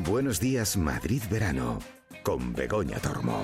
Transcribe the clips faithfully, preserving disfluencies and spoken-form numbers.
Buenos días, Madrid Verano, con Begoña Tormo.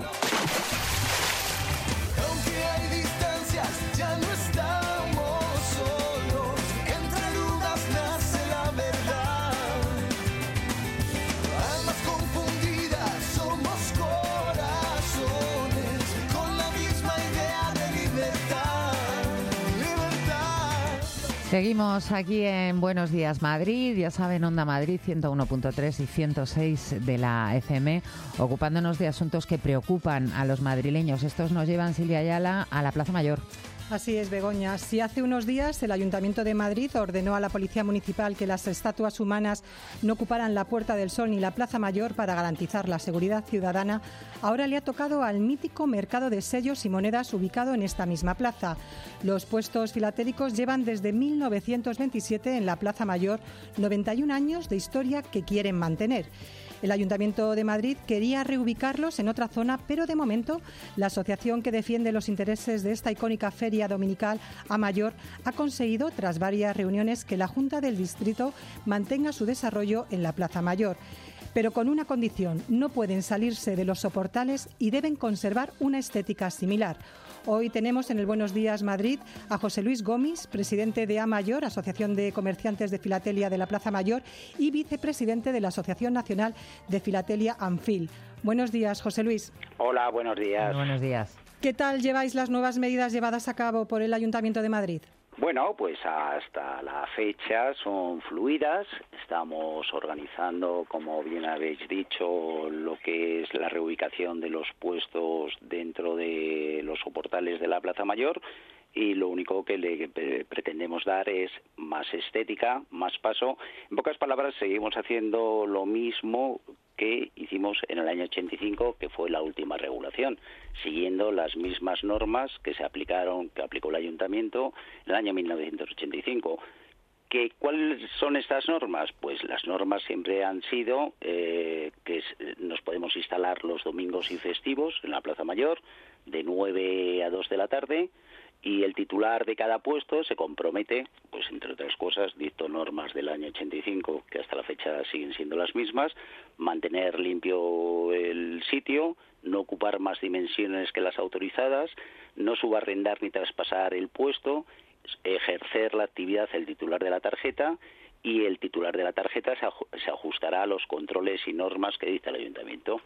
Seguimos aquí en Buenos Días Madrid, ya saben, Onda Madrid ciento uno punto tres y ciento seis de la F M, ocupándonos de asuntos que preocupan a los madrileños. Estos nos llevan, Silvia Ayala, a la Plaza Mayor. Así es, Begoña. Si hace unos días el Ayuntamiento de Madrid ordenó a la Policía Municipal que las estatuas humanas no ocuparan la Puerta del Sol ni la Plaza Mayor para garantizar la seguridad ciudadana, ahora le ha tocado al mítico mercado de sellos y monedas ubicado en esta misma plaza. Los puestos filatéricos llevan desde mil novecientos veintisiete en la Plaza Mayor noventa y un años de historia que quieren mantener. El Ayuntamiento de Madrid quería reubicarlos en otra zona, pero de momento la asociación que defiende los intereses de esta icónica feria dominical Amayor ha conseguido, tras varias reuniones, que la Junta del Distrito mantenga su desarrollo en la Plaza Mayor. Pero con una condición: no pueden salirse de los soportales y deben conservar una estética similar. Hoy tenemos en el Buenos Días Madrid a José Luis Gomis, presidente de Amayor, Asociación de Comerciantes de Filatelia de la Plaza Mayor, y vicepresidente de la Asociación Nacional de Filatelia ANFIL. Buenos días, José Luis. Hola, buenos días. Muy buenos días. ¿Qué tal lleváis las nuevas medidas llevadas a cabo por el Ayuntamiento de Madrid? Bueno, pues hasta la fecha son fluidas. Estamos organizando, como bien habéis dicho, lo que es la reubicación de los puestos dentro de los soportales de la Plaza Mayor, y lo único que le pretendemos dar es más estética, más paso. En pocas palabras, seguimos haciendo lo mismo que hicimos en el año ochenta y cinco, que fue la última regulación, siguiendo las mismas normas que se aplicaron, que aplicó el Ayuntamiento en el año mil novecientos ochenta y cinco. ¿Que, ¿Cuáles son estas normas? Pues las normas siempre han sido eh, que nos podemos instalar los domingos y festivos en la Plaza Mayor de nueve a dos de la tarde, y el titular de cada puesto se compromete, pues entre otras cosas, dicto normas del año ochenta y cinco, que hasta la fecha siguen siendo las mismas: mantener limpio el sitio, no ocupar más dimensiones que las autorizadas, no subarrendar ni traspasar el puesto, ejercer la actividad el titular de la tarjeta, y el titular de la tarjeta se ajustará a los controles y normas que dicta el Ayuntamiento.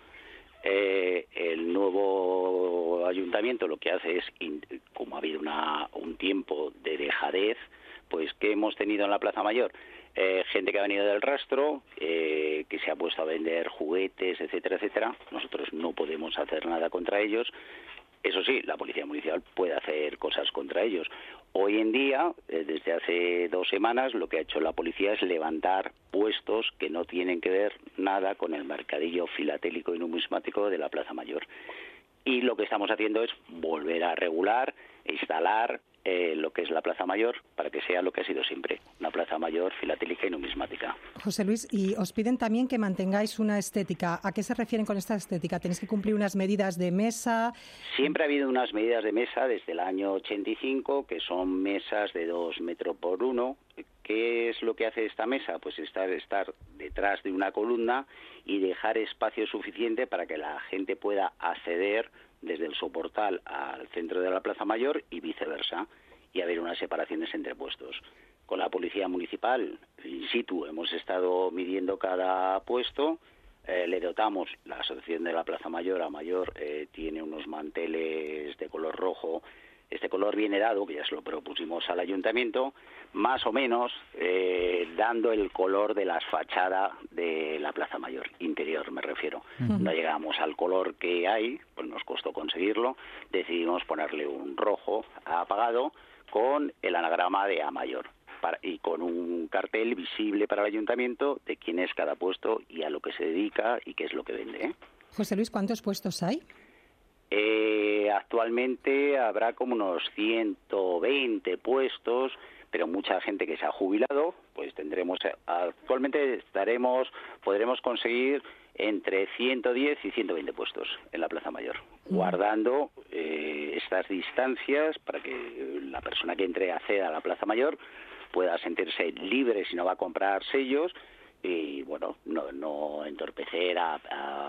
Eh, el nuevo Ayuntamiento lo que hace es, como ha habido una, un tiempo de dejadez, pues ¿qué hemos tenido en la Plaza Mayor? Eh, gente que ha venido del rastro, eh, que se ha puesto a vender juguetes, etcétera, etcétera. Nosotros no podemos hacer nada contra ellos. Eso sí, la Policía Municipal puede hacer cosas contra ellos. Hoy en día, eh, desde hace dos semanas, lo que ha hecho la policía es levantar puestos que no tienen que ver nada con el mercadillo filatélico y numismático de la Plaza Mayor. Y lo que estamos haciendo es volver a regular, instalar eh, lo que es la Plaza Mayor para que sea lo que ha sido siempre, una Plaza Mayor filatélica y numismática. José Luis, y os piden también que mantengáis una estética. ¿A qué se refieren con esta estética? ¿Tenéis que cumplir unas medidas de mesa? Siempre ha habido unas medidas de mesa desde el año ochenta y cinco, que son mesas de dos metros por uno. ¿Qué es lo que hace esta mesa? Pues estar, estar detrás de una columna y dejar espacio suficiente para que la gente pueda acceder desde el soportal al centro de la Plaza Mayor y viceversa, y haber unas separaciones entre puestos. Con la Policía Municipal, in situ, hemos estado midiendo cada puesto. Eh, le dotamos, la Asociación de la Plaza Mayor, a Mayor, eh, tiene unos manteles de color rojo. Este color viene dado, que ya se lo propusimos al Ayuntamiento, más o menos eh, dando el color de la fachada de la Plaza Mayor, interior me refiero. Uh-huh. No llegamos al color que hay, pues nos costó conseguirlo. Decidimos ponerle un rojo apagado con el anagrama de A Mayor, para, y con un cartel visible para el Ayuntamiento de quién es cada puesto y a lo que se dedica y qué es lo que vende, ¿eh? José Luis, ¿cuántos puestos hay? Eh, actualmente habrá como unos ciento veinte puestos, pero mucha gente que se ha jubilado. Pues tendremos, actualmente estaremos, podremos conseguir entre ciento diez y ciento veinte puestos en la Plaza Mayor, mm. guardando eh, estas distancias para que la persona que entre acceda a la Plaza Mayor pueda sentirse libre si no va a comprar sellos, y bueno, no, no entorpecer a,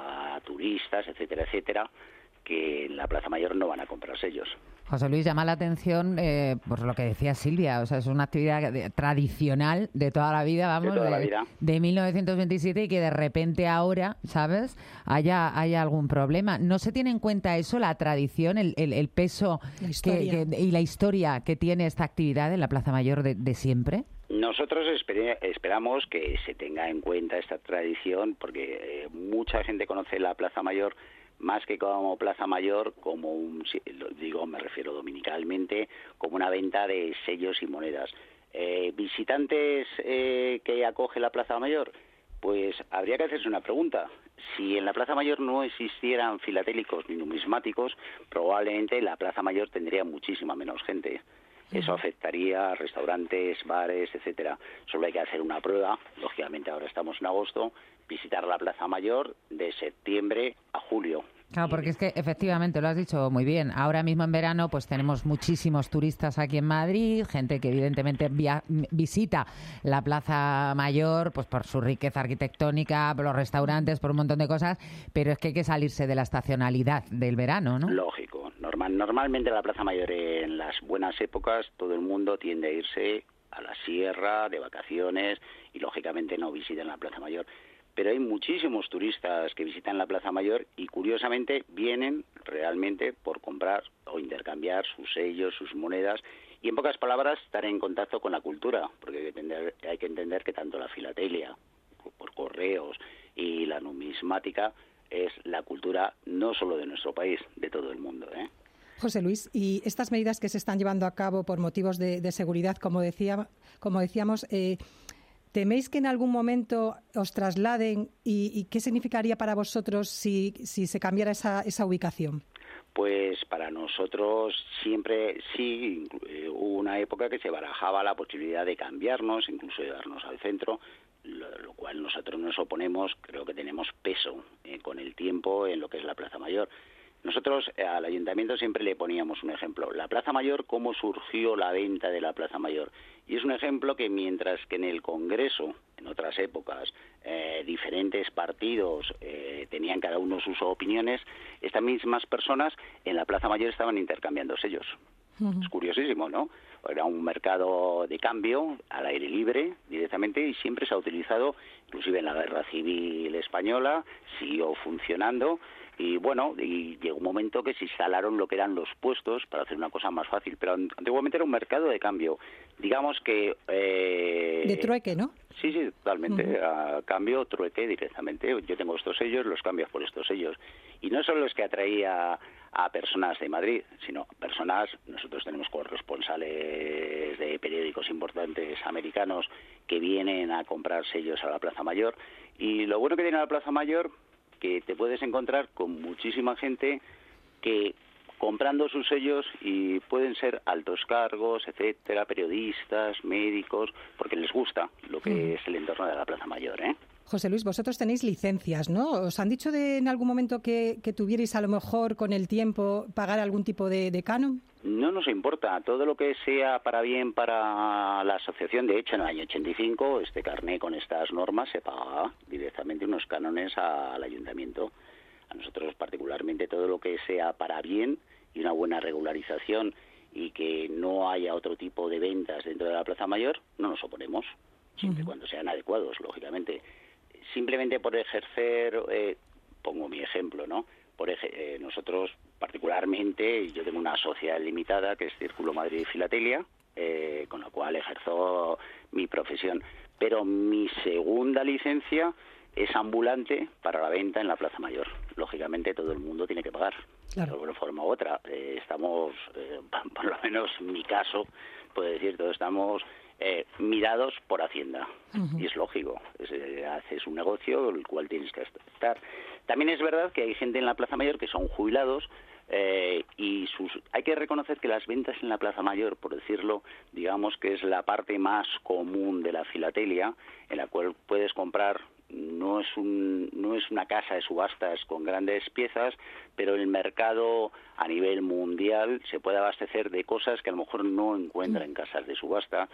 a turistas, etcétera, etcétera, que en la Plaza Mayor no van a comprar sellos. José Luis, llama la atención eh, por lo que decía Silvia, o sea, es una actividad de, tradicional de toda la vida, vamos, de, toda de, la vida. de mil novecientos veintisiete, y que de repente ahora, ¿sabes?, haya, haya algún problema. ¿No se tiene en cuenta eso, la tradición, el, el, el peso que, que, y la historia que tiene esta actividad en la Plaza Mayor de, de siempre? Nosotros esper- esperamos que se tenga en cuenta esta tradición, porque eh, mucha gente conoce la Plaza Mayor más que como Plaza Mayor, como un, digo, me refiero dominicalmente, como una venta de sellos y monedas. Eh, ¿Visitantes eh, que acoge la Plaza Mayor? Pues habría que hacerse una pregunta. Si en la Plaza Mayor no existieran filatélicos ni numismáticos, probablemente la Plaza Mayor tendría muchísima menos gente. Eso afectaría a restaurantes, bares, etcétera. Solo hay que hacer una prueba. Lógicamente ahora estamos en agosto, visitar la Plaza Mayor de septiembre a julio. Claro, porque es que efectivamente, lo has dicho muy bien, ahora mismo en verano pues tenemos muchísimos turistas aquí en Madrid, gente que evidentemente via- visita la Plaza Mayor pues por su riqueza arquitectónica, por los restaurantes, por un montón de cosas, pero es que hay que salirse de la estacionalidad del verano, ¿no? Lógico. Normal, normalmente la Plaza Mayor en las buenas épocas todo el mundo tiende a irse a la sierra de vacaciones y lógicamente no visitan la Plaza Mayor. Pero hay muchísimos turistas que visitan la Plaza Mayor y curiosamente vienen realmente por comprar o intercambiar sus sellos, sus monedas y en pocas palabras estar en contacto con la cultura, porque hay que entender, hay que entender que tanto la filatelia por correos y la numismática es la cultura no solo de nuestro país, de todo el mundo, ¿eh? José Luis, y estas medidas que se están llevando a cabo por motivos de, de seguridad, como decía, como decíamos, eh, ¿teméis que en algún momento os trasladen y, y qué significaría para vosotros si, si se cambiara esa, esa ubicación? Pues para nosotros siempre sí, eh, hubo una época que se barajaba la posibilidad de cambiarnos, incluso de darnos al centro, lo, lo cual nosotros nos oponemos, creo que tenemos peso eh, con el tiempo en lo que es la Plaza Mayor. Nosotros eh, al Ayuntamiento siempre le poníamos un ejemplo. La Plaza Mayor, cómo surgió la venta de la Plaza Mayor. Y es un ejemplo que mientras que en el Congreso, en otras épocas, eh, diferentes partidos eh, tenían cada uno sus opiniones, estas mismas personas en la Plaza Mayor estaban intercambiando sellos. Uh-huh. Es curiosísimo, ¿no? Era un mercado de cambio al aire libre directamente y siempre se ha utilizado, inclusive en la Guerra Civil Española, siguió funcionando. Y bueno, y llegó un momento que se instalaron lo que eran los puestos para hacer una cosa más fácil, pero antiguamente era un mercado de cambio. Digamos que... Eh... De trueque, ¿no? Sí, sí, totalmente. Uh-huh. A cambio, trueque directamente. Yo tengo estos sellos, los cambias por estos sellos. Y no solo es que atraía a personas de Madrid, sino personas, nosotros tenemos corresponsales de periódicos importantes americanos que vienen a comprar sellos a la Plaza Mayor. Y lo bueno que tiene la Plaza Mayor, que te puedes encontrar con muchísima gente que comprando sus sellos y pueden ser altos cargos, etcétera, periodistas, médicos, porque les gusta lo que mm. es el entorno de la Plaza Mayor, ¿eh? José Luis, vosotros tenéis licencias, ¿no? ¿Os han dicho de, en algún momento que, que tuvierais a lo mejor con el tiempo pagar algún tipo de, de canon? No nos importa, todo lo que sea para bien para la asociación. De hecho, en el año ochenta y cinco, este carné con estas normas se pagaba directamente unos cánones al ayuntamiento. A nosotros particularmente todo lo que sea para bien y una buena regularización y que no haya otro tipo de ventas dentro de la Plaza Mayor, no nos oponemos, siempre uh-huh. cuando sean adecuados, lógicamente. Simplemente por ejercer, eh, pongo mi ejemplo, ¿no? Por ej- eh, nosotros particularmente, yo tengo una sociedad limitada que es Círculo Madrid Filatelia, eh, con la cual ejerzo mi profesión. Pero mi segunda licencia es ambulante para la venta en la Plaza Mayor. Lógicamente todo el mundo tiene que pagar, claro. De una forma u otra. Eh, estamos, eh, por lo menos en mi caso, puedo decir, todos estamos eh, mirados por Hacienda. Uh-huh. Y es lógico, es, eh, haces un negocio el cual tienes que estar. También es verdad que hay gente en la Plaza Mayor que son jubilados, Eh, y sus, hay que reconocer que las ventas en la Plaza Mayor, por decirlo, digamos que es la parte más común de la filatelia, en la cual puedes comprar, no es un, no es una casa de subastas con grandes piezas, pero el mercado a nivel mundial se puede abastecer de cosas que a lo mejor no encuentra en casas de subasta,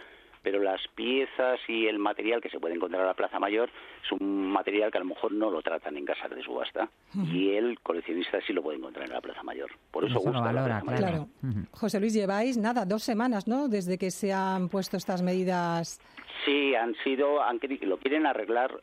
pero las piezas y el material que se puede encontrar en la Plaza Mayor es un material que a lo mejor no lo tratan en casas de subasta, uh-huh. y el coleccionista sí lo puede encontrar en la Plaza Mayor. Por eso, eso gusta lo valora, la Plaza claro. Mayor. Uh-huh. José Luis, lleváis nada, dos semanas, ¿no?, desde que se han puesto estas medidas. Sí, han sido, han, lo quieren arreglar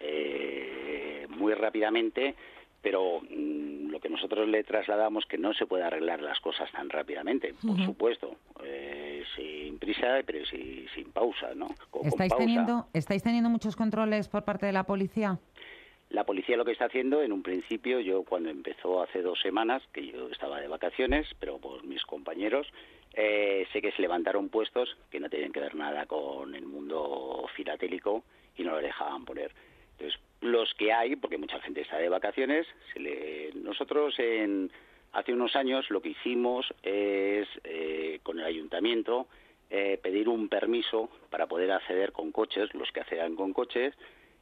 eh, muy rápidamente, pero mmm, lo que nosotros le trasladamos que no se puede arreglar las cosas tan rápidamente, por uh-huh. supuesto, eh, sin prisa, pero sí, sin pausa, ¿no? Con, ¿Estáis con pausa. teniendo, ¿Estáis teniendo muchos controles por parte de la policía? La policía lo que está haciendo, en un principio, yo cuando empezó hace dos semanas, que yo estaba de vacaciones, pero por mis compañeros, eh, sé que se levantaron puestos que no tienen que ver nada con el mundo filatélico y no lo dejaban poner. Entonces, los que hay, porque mucha gente está de vacaciones, se le... nosotros en hace unos años lo que hicimos es, eh, con el ayuntamiento, eh, pedir un permiso para poder acceder con coches, los que accedan con coches,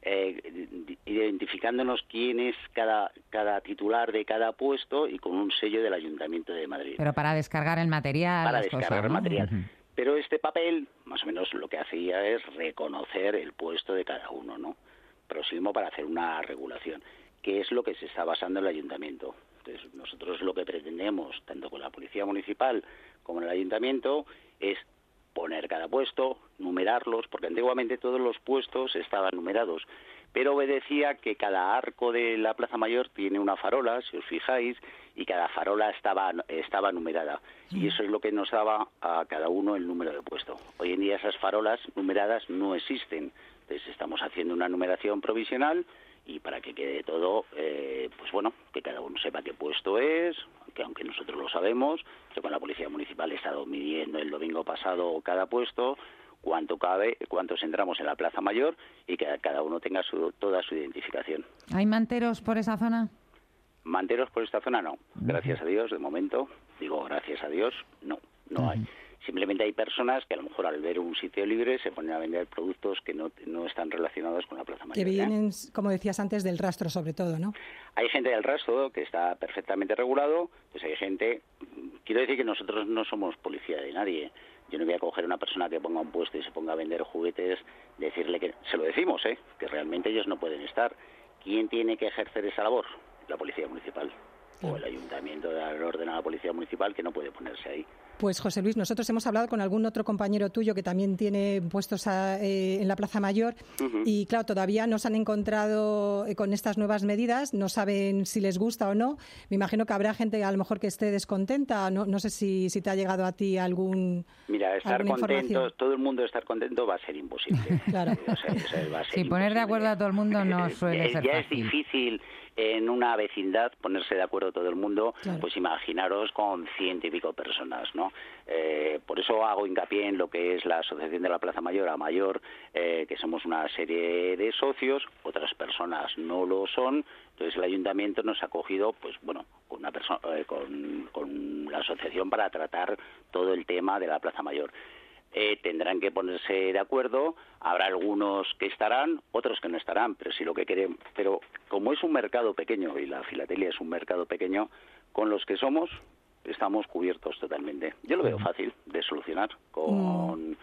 eh, identificándonos quién es cada, cada titular de cada puesto y con un sello del Ayuntamiento de Madrid. Pero para descargar el material. Para las descargar cosas, el ¿no? material. Uh-huh. Pero este papel, más o menos lo que hacía es reconocer el puesto de cada uno, ¿no? Próximo para hacer una regulación, que es lo que se está basando el Ayuntamiento. Entonces, nosotros lo que pretendemos, tanto con la Policía Municipal como en el Ayuntamiento, es poner cada puesto, numerarlos, porque antiguamente todos los puestos estaban numerados, pero obedecía que cada arco de la Plaza Mayor tiene una farola, si os fijáis, y cada farola estaba, estaba numerada. Y eso es lo que nos daba a cada uno el número de puesto. Hoy en día esas farolas numeradas no existen. Entonces estamos haciendo una numeración provisional y para que quede todo, eh, pues bueno, que cada uno sepa qué puesto es, que aunque nosotros lo sabemos, yo con la Policía Municipal he estado midiendo el domingo pasado cada puesto, cuánto cabe, cuántos entramos en la Plaza Mayor y que cada uno tenga su, toda su identificación. ¿Hay manteros por esa zona? Manteros por esta zona no, gracias a Dios, de momento, digo gracias a Dios, no, no uh-huh. hay. Simplemente hay personas que a lo mejor al ver un sitio libre se ponen a vender productos que no, no están relacionados con la Plaza Mayor. Que vienen, ¿eh? Como decías antes, del rastro sobre todo, ¿no? Hay gente del rastro que está perfectamente regulado, pues hay gente... Quiero decir que nosotros no somos policía de nadie. Yo no voy a coger a una persona que ponga un puesto y se ponga a vender juguetes, decirle que... Se lo decimos, ¿eh? Que realmente ellos no pueden estar. ¿Quién tiene que ejercer esa labor? La Policía Municipal. O el Ayuntamiento de dar orden a la Policía Municipal, que no puede ponerse ahí. Pues José Luis, nosotros hemos hablado con algún otro compañero tuyo que también tiene puestos a, eh, en la Plaza Mayor uh-huh. y claro, todavía no se han encontrado eh, con estas nuevas medidas, no saben si les gusta o no. Me imagino que habrá gente a lo mejor que esté descontenta, no, no sé si, si te ha llegado a ti algún Mira, estar contento, todo el mundo estar contento va a ser imposible. Claro. O sea, o sea, va a ser sí, poner de acuerdo a todo el mundo no suele ya, ser ya fácil. Es difícil en una vecindad ponerse de acuerdo todo el mundo, claro. Pues imaginaros con ciento y pico personas, ¿no? Eh, por eso hago hincapié en lo que es la Asociación de la Plaza Mayor, a Mayor, eh, que somos una serie de socios, otras personas no lo son, entonces el Ayuntamiento nos ha acogido, pues bueno, con una persona, eh, con, con la asociación para tratar todo el tema de la Plaza Mayor. Eh, tendrán que ponerse de acuerdo, habrá algunos que estarán, otros que no estarán, pero si lo que queremos, pero como es un mercado pequeño y la filatelia es un mercado pequeño, con los que somos estamos cubiertos totalmente. Yo lo veo fácil de solucionar, con,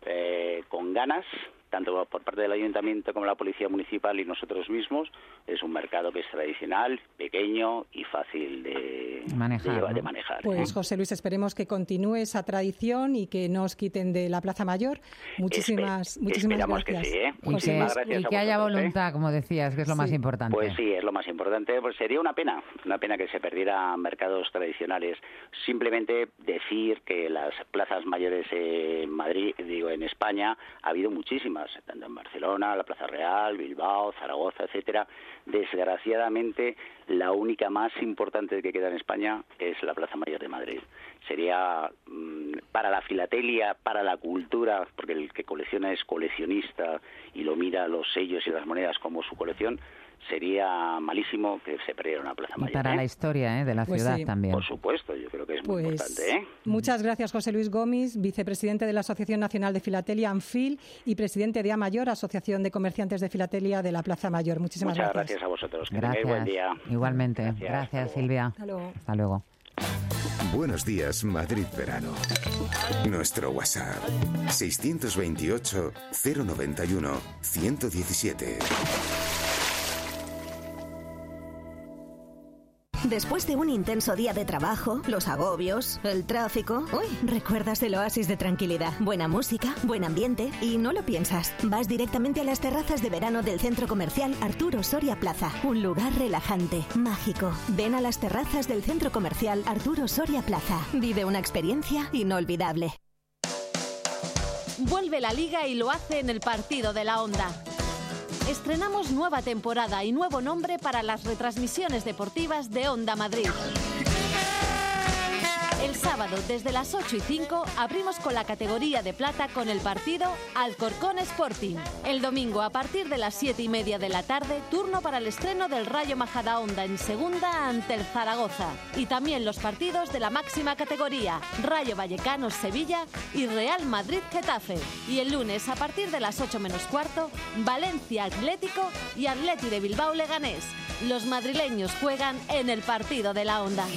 eh, con ganas, tanto por parte del Ayuntamiento como la Policía Municipal y nosotros mismos. Es un mercado que es tradicional, pequeño y fácil de manejar. De, ¿no? de manejar pues ¿eh? José Luis, esperemos que continúe esa tradición y que no os quiten de la Plaza Mayor. Muchísimas, Espe- muchísimas esperamos gracias. Que sí, ¿eh? Y Muchísimas que, gracias y que haya vosotros, voluntad, ¿eh? como decías, que es lo sí. más importante. Pues sí, es lo más importante. Pues sería una pena, una pena que se perdieran mercados tradicionales. Simplemente decir que las plazas mayores en Madrid, digo, en España, ha habido muchísimas, tanto en Barcelona, la Plaza Real, Bilbao, Zaragoza, etcétera. Desgraciadamente, la única más importante que queda en España es la Plaza Mayor de Madrid. Sería mmm, para la filatelia, para la cultura, porque el que colecciona es coleccionista y lo mira los sellos y las monedas como su colección, sería malísimo que se perdiera una Plaza Mayor. Y para ¿eh? la historia ¿eh? de la pues ciudad sí. también. Por supuesto, yo creo que es muy pues importante. ¿eh? Muchas gracias, José Luis Gómez, vicepresidente de la Asociación Nacional de Filatelia, ANFIL, y presidente de AMayor, Asociación de Comerciantes de Filatelia de la Plaza Mayor. Muchísimas Muchas gracias. gracias a vosotros. Que Gracias. tengáis buen día. Igualmente. Gracias, gracias hasta Silvia. Hasta luego. Hasta luego. Buenos días, Madrid Verano. Nuestro WhatsApp seiscientos veintiocho, cero noventa y uno, ciento diecisiete. Después de un intenso día de trabajo, los agobios, el tráfico... Uy, recuerdas el oasis de tranquilidad. Buena música, buen ambiente y no lo piensas. Vas directamente a las terrazas de verano del centro comercial Arturo Soria Plaza. Un lugar relajante, mágico. Ven a las terrazas del centro comercial Arturo Soria Plaza. Vive una experiencia inolvidable. Vuelve la Liga y lo hace en el partido de la Onda. Estrenamos nueva temporada y nuevo nombre para las retransmisiones deportivas de Onda Madrid. El sábado, desde las ocho y cinco, abrimos con la categoría de plata con el partido Alcorcón Sporting. El domingo, a partir de las siete y media de la tarde, turno para el estreno del Rayo Majadahonda en segunda ante el Zaragoza. Y también los partidos de la máxima categoría, Rayo Vallecano Sevilla y Real Madrid Getafe. Y el lunes, a partir de las ocho menos cuarto, Valencia Atlético y Atleti de Bilbao Leganés. Los madrileños juegan en el partido de la Onda.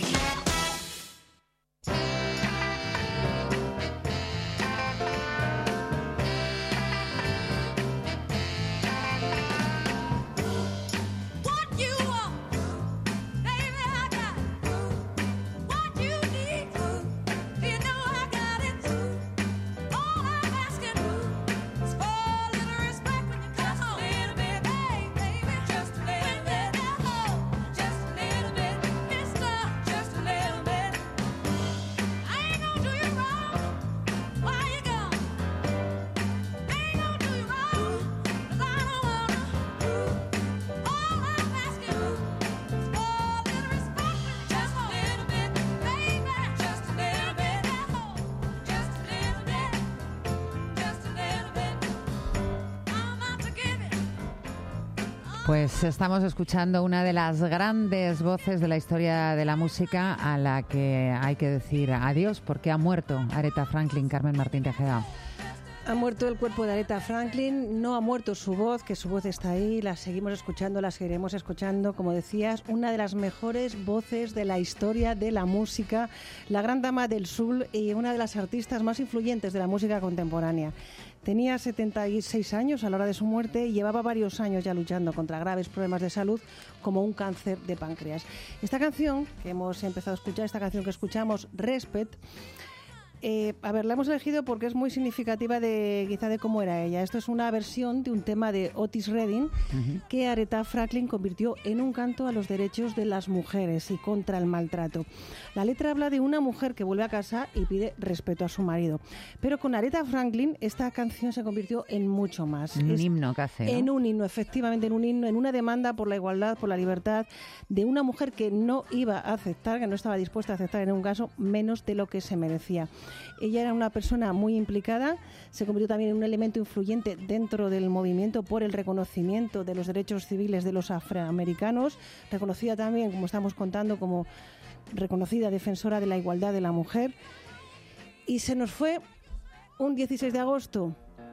Pues estamos escuchando una de las grandes voces de la historia de la música a la que hay que decir adiós porque ha muerto Aretha Franklin. Carmen Martín Tejeda. Ha muerto el cuerpo de Aretha Franklin, no ha muerto su voz, que su voz está ahí, la seguimos escuchando, la seguiremos escuchando. Como decías, una de las mejores voces de la historia de la música, la gran dama del soul y una de las artistas más influyentes de la música contemporánea. Tenía setenta y seis años a la hora de su muerte y llevaba varios años ya luchando contra graves problemas de salud como un cáncer de páncreas. Esta canción que hemos empezado a escuchar, esta canción que escuchamos, Respect, Eh, a ver, la hemos elegido porque es muy significativa de quizá de cómo era ella. Esto es una versión de un tema de Otis Redding uh-huh. que Aretha Franklin convirtió en un canto a los derechos de las mujeres y contra el maltrato. La letra habla de una mujer que vuelve a casa y pide respeto a su marido. Pero con Aretha Franklin esta canción se convirtió en mucho más. Un es himno casi, ¿no? En un himno, efectivamente, en un himno, en una demanda por la igualdad, por la libertad de una mujer que no iba a aceptar, que no estaba dispuesta a aceptar en un caso menos de lo que se merecía. Ella era una persona muy implicada, se convirtió también en un elemento influyente dentro del movimiento por el reconocimiento de los derechos civiles de los afroamericanos, reconocida también, como estamos contando, como reconocida defensora de la igualdad de la mujer. Y se nos fue un dieciséis de agosto.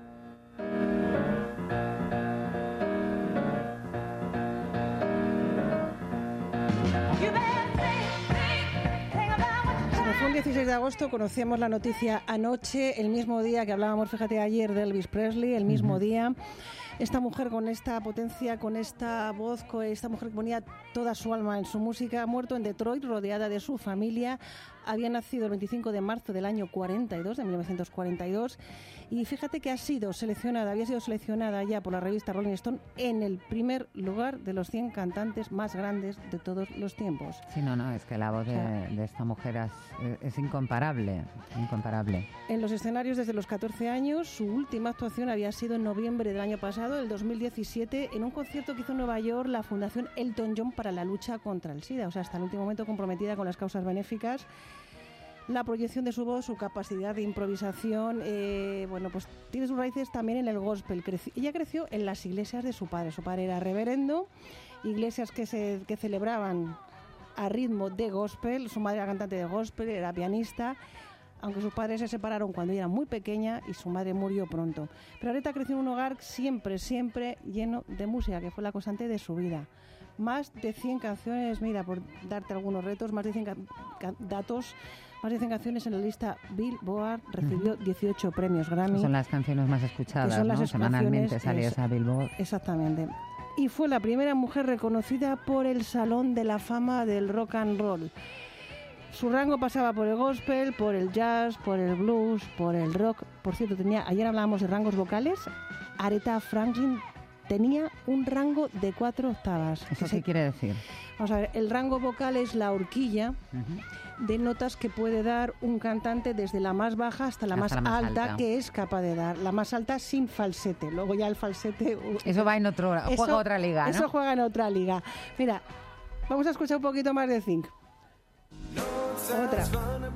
Fue un dieciséis de agosto, conocíamos la noticia anoche, el mismo día que hablábamos, fíjate, ayer de Elvis Presley, el mismo uh-huh. día. Esta mujer con esta potencia, con esta voz, con esta mujer que ponía toda su alma en su música, ha muerto en Detroit, rodeada de su familia. Había nacido el veinticinco de marzo del año cuarenta y dos, de mil novecientos cuarenta y dos, y fíjate que ha sido seleccionada, había sido seleccionada ya por la revista Rolling Stone en el primer lugar de los cien cantantes más grandes de todos los tiempos. Sí, no, no, es que la voz de, de esta mujer es, es incomparable, incomparable. En los escenarios desde los catorce años, su última actuación había sido en noviembre del año pasado, el dos mil diecisiete, en un concierto que hizo en Nueva York la Fundación Elton John para la lucha contra el SIDA, o sea, hasta el último momento comprometida con las causas benéficas. La proyección de su voz, su capacidad de improvisación, eh, bueno, pues tiene sus raíces también en el gospel. Creci- ella creció en las iglesias de su padre. Su padre era reverendo, iglesias que se que celebraban a ritmo de gospel. Su madre era cantante de gospel, era pianista, aunque sus padres se separaron cuando ella era muy pequeña y su madre murió pronto. Pero Aretha creció en un hogar siempre, siempre lleno de música, que fue la constante de su vida. Más de cien canciones, mira, por darte algunos retos, más de cien ca- ca- datos. más de cien canciones en la lista Billboard, recibió dieciocho premios Grammy. Son las canciones más escuchadas, son las ¿no? Semanalmente sale es, esa Billboard. Exactamente. Y fue la primera mujer reconocida por el Salón de la Fama del Rock and Roll. Su rango pasaba por el gospel, por el jazz, por el blues, por el rock. Por cierto, tenía, ayer hablábamos de rangos vocales. Aretha Franklin tenía un rango de cuatro octavas. ¿Eso qué quiere decir? Vamos a ver, el rango vocal es la horquilla uh-huh. de notas que puede dar un cantante desde la más baja hasta la, hasta más, la más alta, alta que es capaz de dar. La más alta sin falsete. Luego ya el falsete... Eso va en otro... Eso, juega otra liga, ¿no? Eso juega en otra liga. Mira, vamos a escuchar un poquito más de Think. Otra.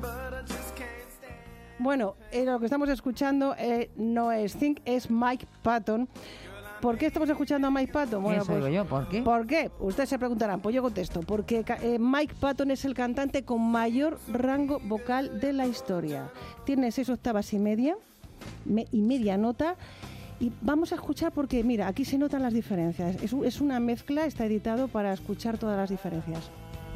Bueno, eh, lo que estamos escuchando eh, no es Think, es Mike Patton. ¿Por qué estamos escuchando a Mike Patton? Bueno, Eso pues, digo yo, ¿por qué? ¿Por qué? Ustedes se preguntarán, pues yo contesto. Porque eh, Mike Patton es el cantante con mayor rango vocal de la historia. Tiene seis octavas y media, me, y media nota. Y vamos a escuchar porque, mira, aquí se notan las diferencias. Es, es una mezcla, está editado para escuchar todas las diferencias.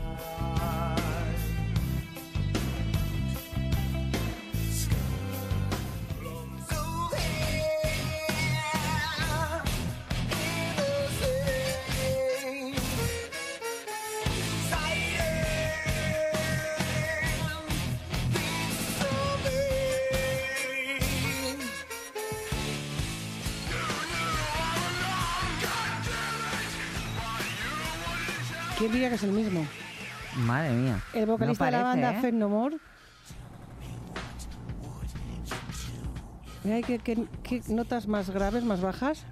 ¿Quién diría que es el mismo? Madre mía. El vocalista no parece, de la banda ¿eh? Faith No More. Mira, ¿qué, qué, qué notas más graves, más bajas?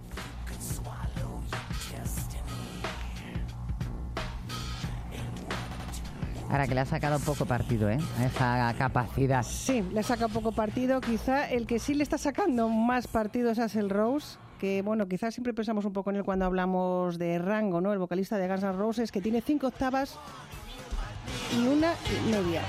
Ahora que le ha sacado poco partido, ¿eh? A esa capacidad. Sí, le ha sacado poco partido. Quizá el que sí le está sacando más partido es Axl Rose, que bueno, quizás siempre pensamos un poco en él cuando hablamos de rango, ¿no? El vocalista de Guns N' Roses, que tiene cinco octavas y una media.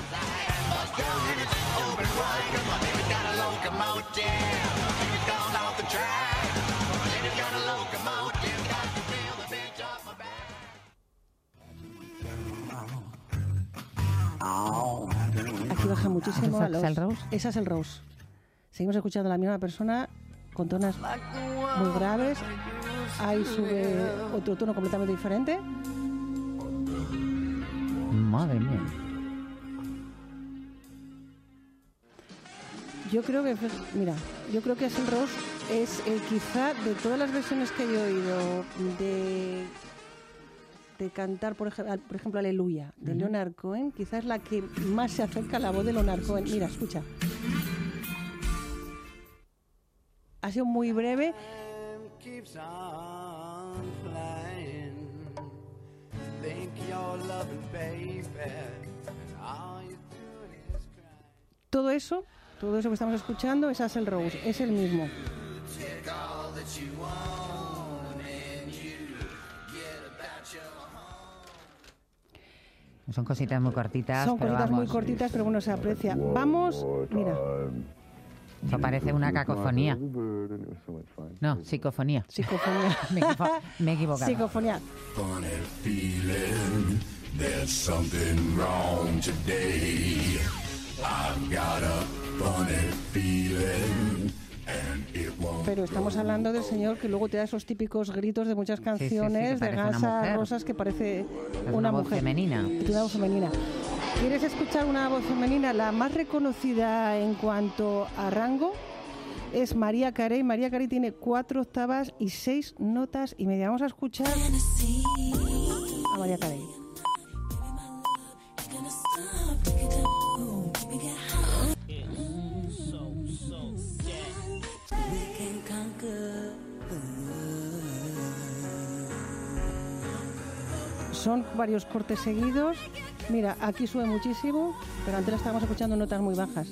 Aquí baja muchísimo a los... ¿Es el Rose? Esa es el Rose. Seguimos escuchando a la misma persona con tonos muy graves. Ahí sube otro tono completamente diferente. Madre mía. Yo creo que, mira, yo creo que Axl Rose es eh, quizá de todas las versiones que yo he oído de, de cantar, por ejemplo, por ejemplo Aleluya, de uh-huh. Leonard Cohen, quizás la que más se acerca a la voz de Leonard Cohen. Mira, escucha. Ha sido muy breve. Todo eso, todo eso que estamos escuchando es Axl Rose, es el mismo. Son cositas muy cortitas. Son pero cositas vamos. muy cortitas, pero bueno, se aprecia. Vamos, mira. Eso parece una cacofonía. No, psicofonía. Psicofonía. me, equivo- me he equivocado. Psicofonía. There's something wrong today. I've got a funny feeling. Pero estamos hablando del señor que luego te da esos típicos gritos de muchas canciones, sí, sí, sí, de Guns N' Roses, que parece es una, una voz mujer. femenina. Una voz femenina. ¿Quieres escuchar una voz femenina? La más reconocida en cuanto a rango es Mariah Carey. Mariah Carey tiene cuatro octavas y seis notas y media. Vamos a escuchar a Mariah Carey. Son varios cortes seguidos. Mira, aquí sube muchísimo, pero antes la estábamos escuchando notas muy bajas.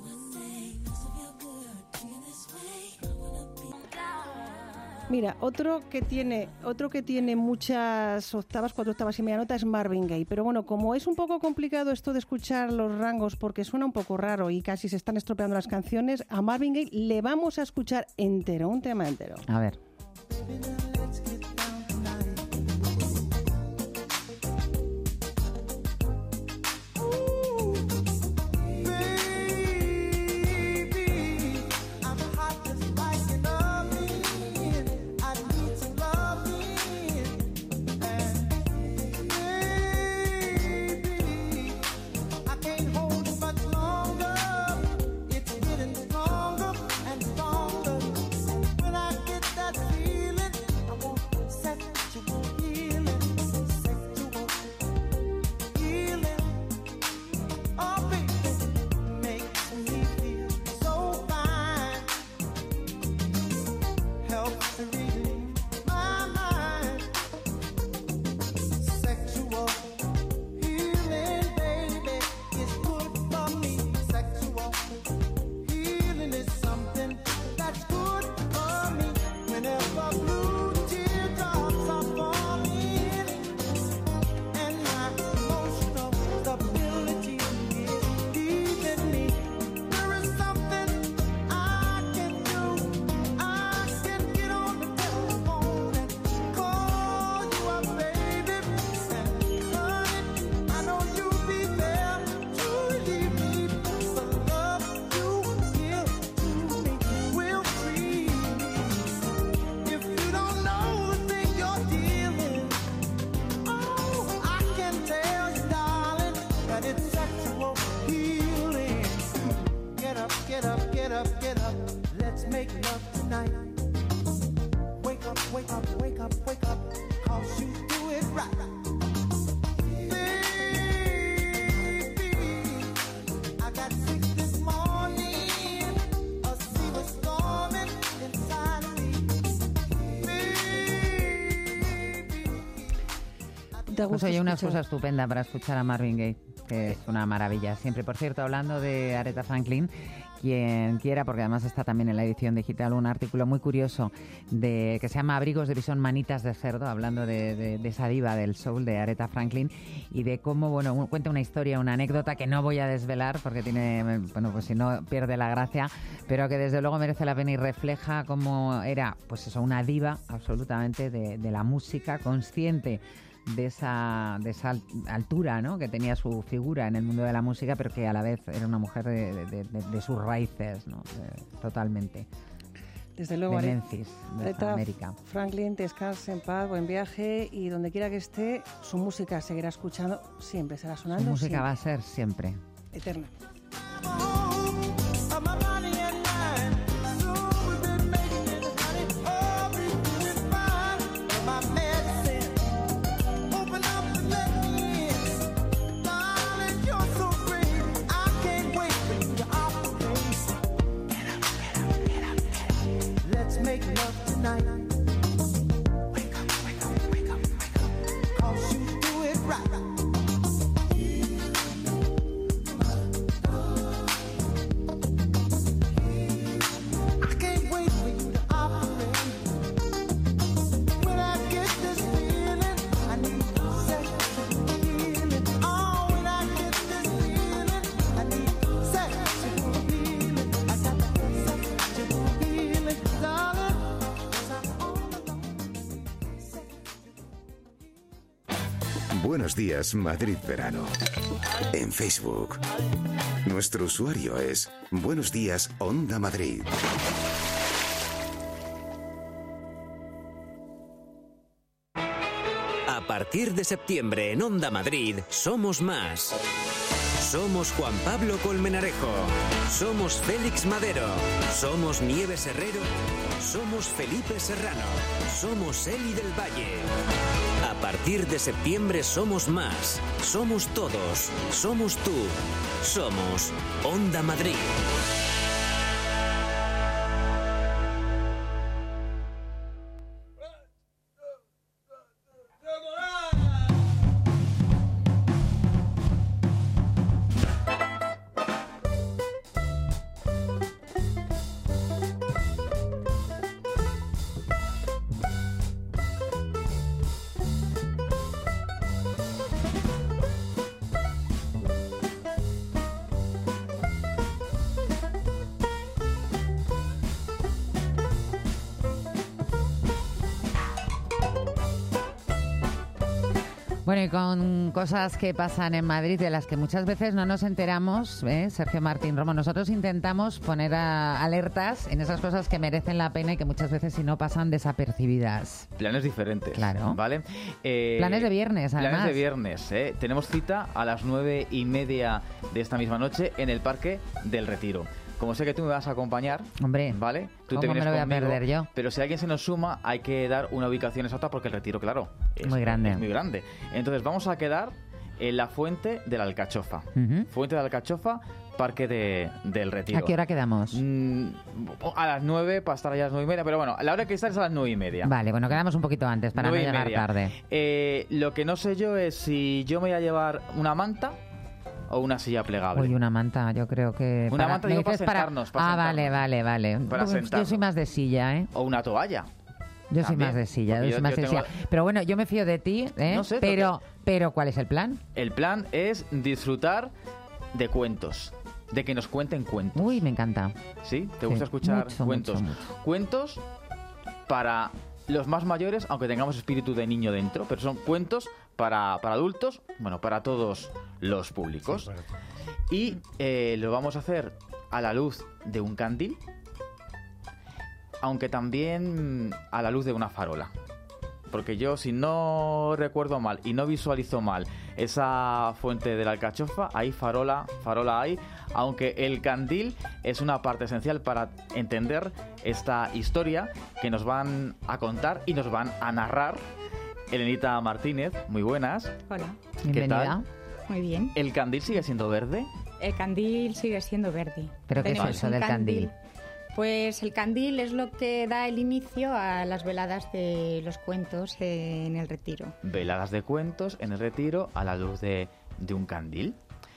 Mira, otro que tiene, otro que tiene muchas octavas, cuatro octavas y media nota es Marvin Gaye. Pero bueno, como es un poco complicado esto de escuchar los rangos porque suena un poco raro y casi se están estropeando las canciones, a Marvin Gaye le vamos a escuchar entero, un tema entero. A ver. Da Pues gusto oye, una escuchar. excusa estupenda para escuchar a Marvin Gaye, que es una maravilla siempre. Por cierto, hablando de Aretha Franklin, quien quiera, porque además está también en la edición digital, un artículo muy curioso de que se llama Abrigos de Bisón, Manitas de Cerdo, hablando de, de, de esa diva del soul de Aretha Franklin y de cómo, bueno, un- cuenta una historia, una anécdota que no voy a desvelar porque tiene, bueno, pues si no pierde la gracia, pero que desde luego merece la pena y refleja cómo era, pues eso, una diva absolutamente de, de la música, consciente de esa, de esa altura, ¿no?, que tenía su figura en el mundo de la música, pero que a la vez era una mujer de, de, de, de sus raíces, ¿no?, de- totalmente. Desde luego, de Are- Memphis, de Aretha América. Franklin, descanse en paz, buen viaje, y donde quiera que esté, su música seguirá escuchando, siempre será Su sonando. música siempre. va a ser siempre. Eterna. Let's make love tonight. Wake up, wake up, wake up, wake up. 'Cause you do it right. I can't wait for you to operate. When I get this feeling, I need sex to heal it. Oh, when I get this feeling, I need sex to heal it. I got sex to heal it, darling. 'Cause I'm all alone. Buenos días, Madrid Verano. En Facebook. Nuestro usuario es Buenos días, Onda Madrid. A partir de septiembre en Onda Madrid, somos más. Somos Juan Pablo Colmenarejo. Somos Félix Madero. Somos Nieves Herrero. Somos Felipe Serrano. Somos Eli del Valle. A partir de septiembre somos más. Somos todos. Somos tú. Somos Onda Madrid. Bueno, y con cosas que pasan en Madrid de las que muchas veces no nos enteramos, ¿eh? Sergio Martín Romo, nosotros intentamos poner a- alertas en esas cosas que merecen la pena y que muchas veces si no pasan desapercibidas. Planes diferentes. Claro. ¿Vale? Eh, Planes de viernes, además. Planes de viernes, ¿eh? Tenemos cita a las nueve y media de esta misma noche en el Parque del Retiro. Como sé que tú me vas a acompañar, Hombre, ¿vale? Tú ¿cómo te vienes me lo voy a conmigo, perder yo? Pero si alguien se nos suma, hay que dar una ubicación exacta porque el Retiro, claro, es Muy grande. es muy grande. Entonces vamos a quedar en la Fuente de la Alcachofa. Ujú. Fuente de la Alcachofa, Parque de, del Retiro. ¿A qué hora quedamos? Mm, a las nueve, para estar allá a las nueve y media, pero bueno, la hora que estar es a las nueve y media. Vale, bueno, quedamos un poquito antes para no Nueve y llegar media. tarde. Eh, lo que no sé yo es si yo me voy a llevar una manta o una silla plegable. Uy, una manta, yo creo que... Una manta, ¿me digo, para dices sentarnos, para Ah, vale, sentarnos. vale, vale. Para Yo- Yo sentarnos. soy más de silla, ¿eh? O una toalla. Yo soy También, más de silla, porque yo yo- soy más yo de tengo- silla. Pero bueno, yo me fío de ti, ¿eh? No sé, pero, pero ¿cuál es el plan? El plan es disfrutar de cuentos, de que nos cuenten cuentos. Uy, me encanta. ¿Sí? ¿Te Sí, gusta escuchar mucho, cuentos? mucho, mucho. Cuentos para los más mayores, aunque tengamos espíritu de niño dentro, pero son cuentos para, para adultos, bueno, para todos los públicos. Y eh, lo vamos a hacer a la luz de un candil, aunque también a la luz de una farola. Porque yo, si no recuerdo mal y no visualizo mal esa fuente de la alcachofa, hay farola, farola hay, aunque el candil es una parte esencial para entender esta historia que nos van a contar y nos van a narrar. Elenita Martínez, muy buenas. Hola. ¿Qué Bienvenida. tal? Muy bien. ¿El candil sigue siendo verde? El candil sigue siendo verde. ¿Pero qué es Tenemos eso un del candil? Pues el candil es lo que da el inicio a las veladas de los cuentos en el retiro. Veladas de cuentos en el retiro a la luz de, de un candil.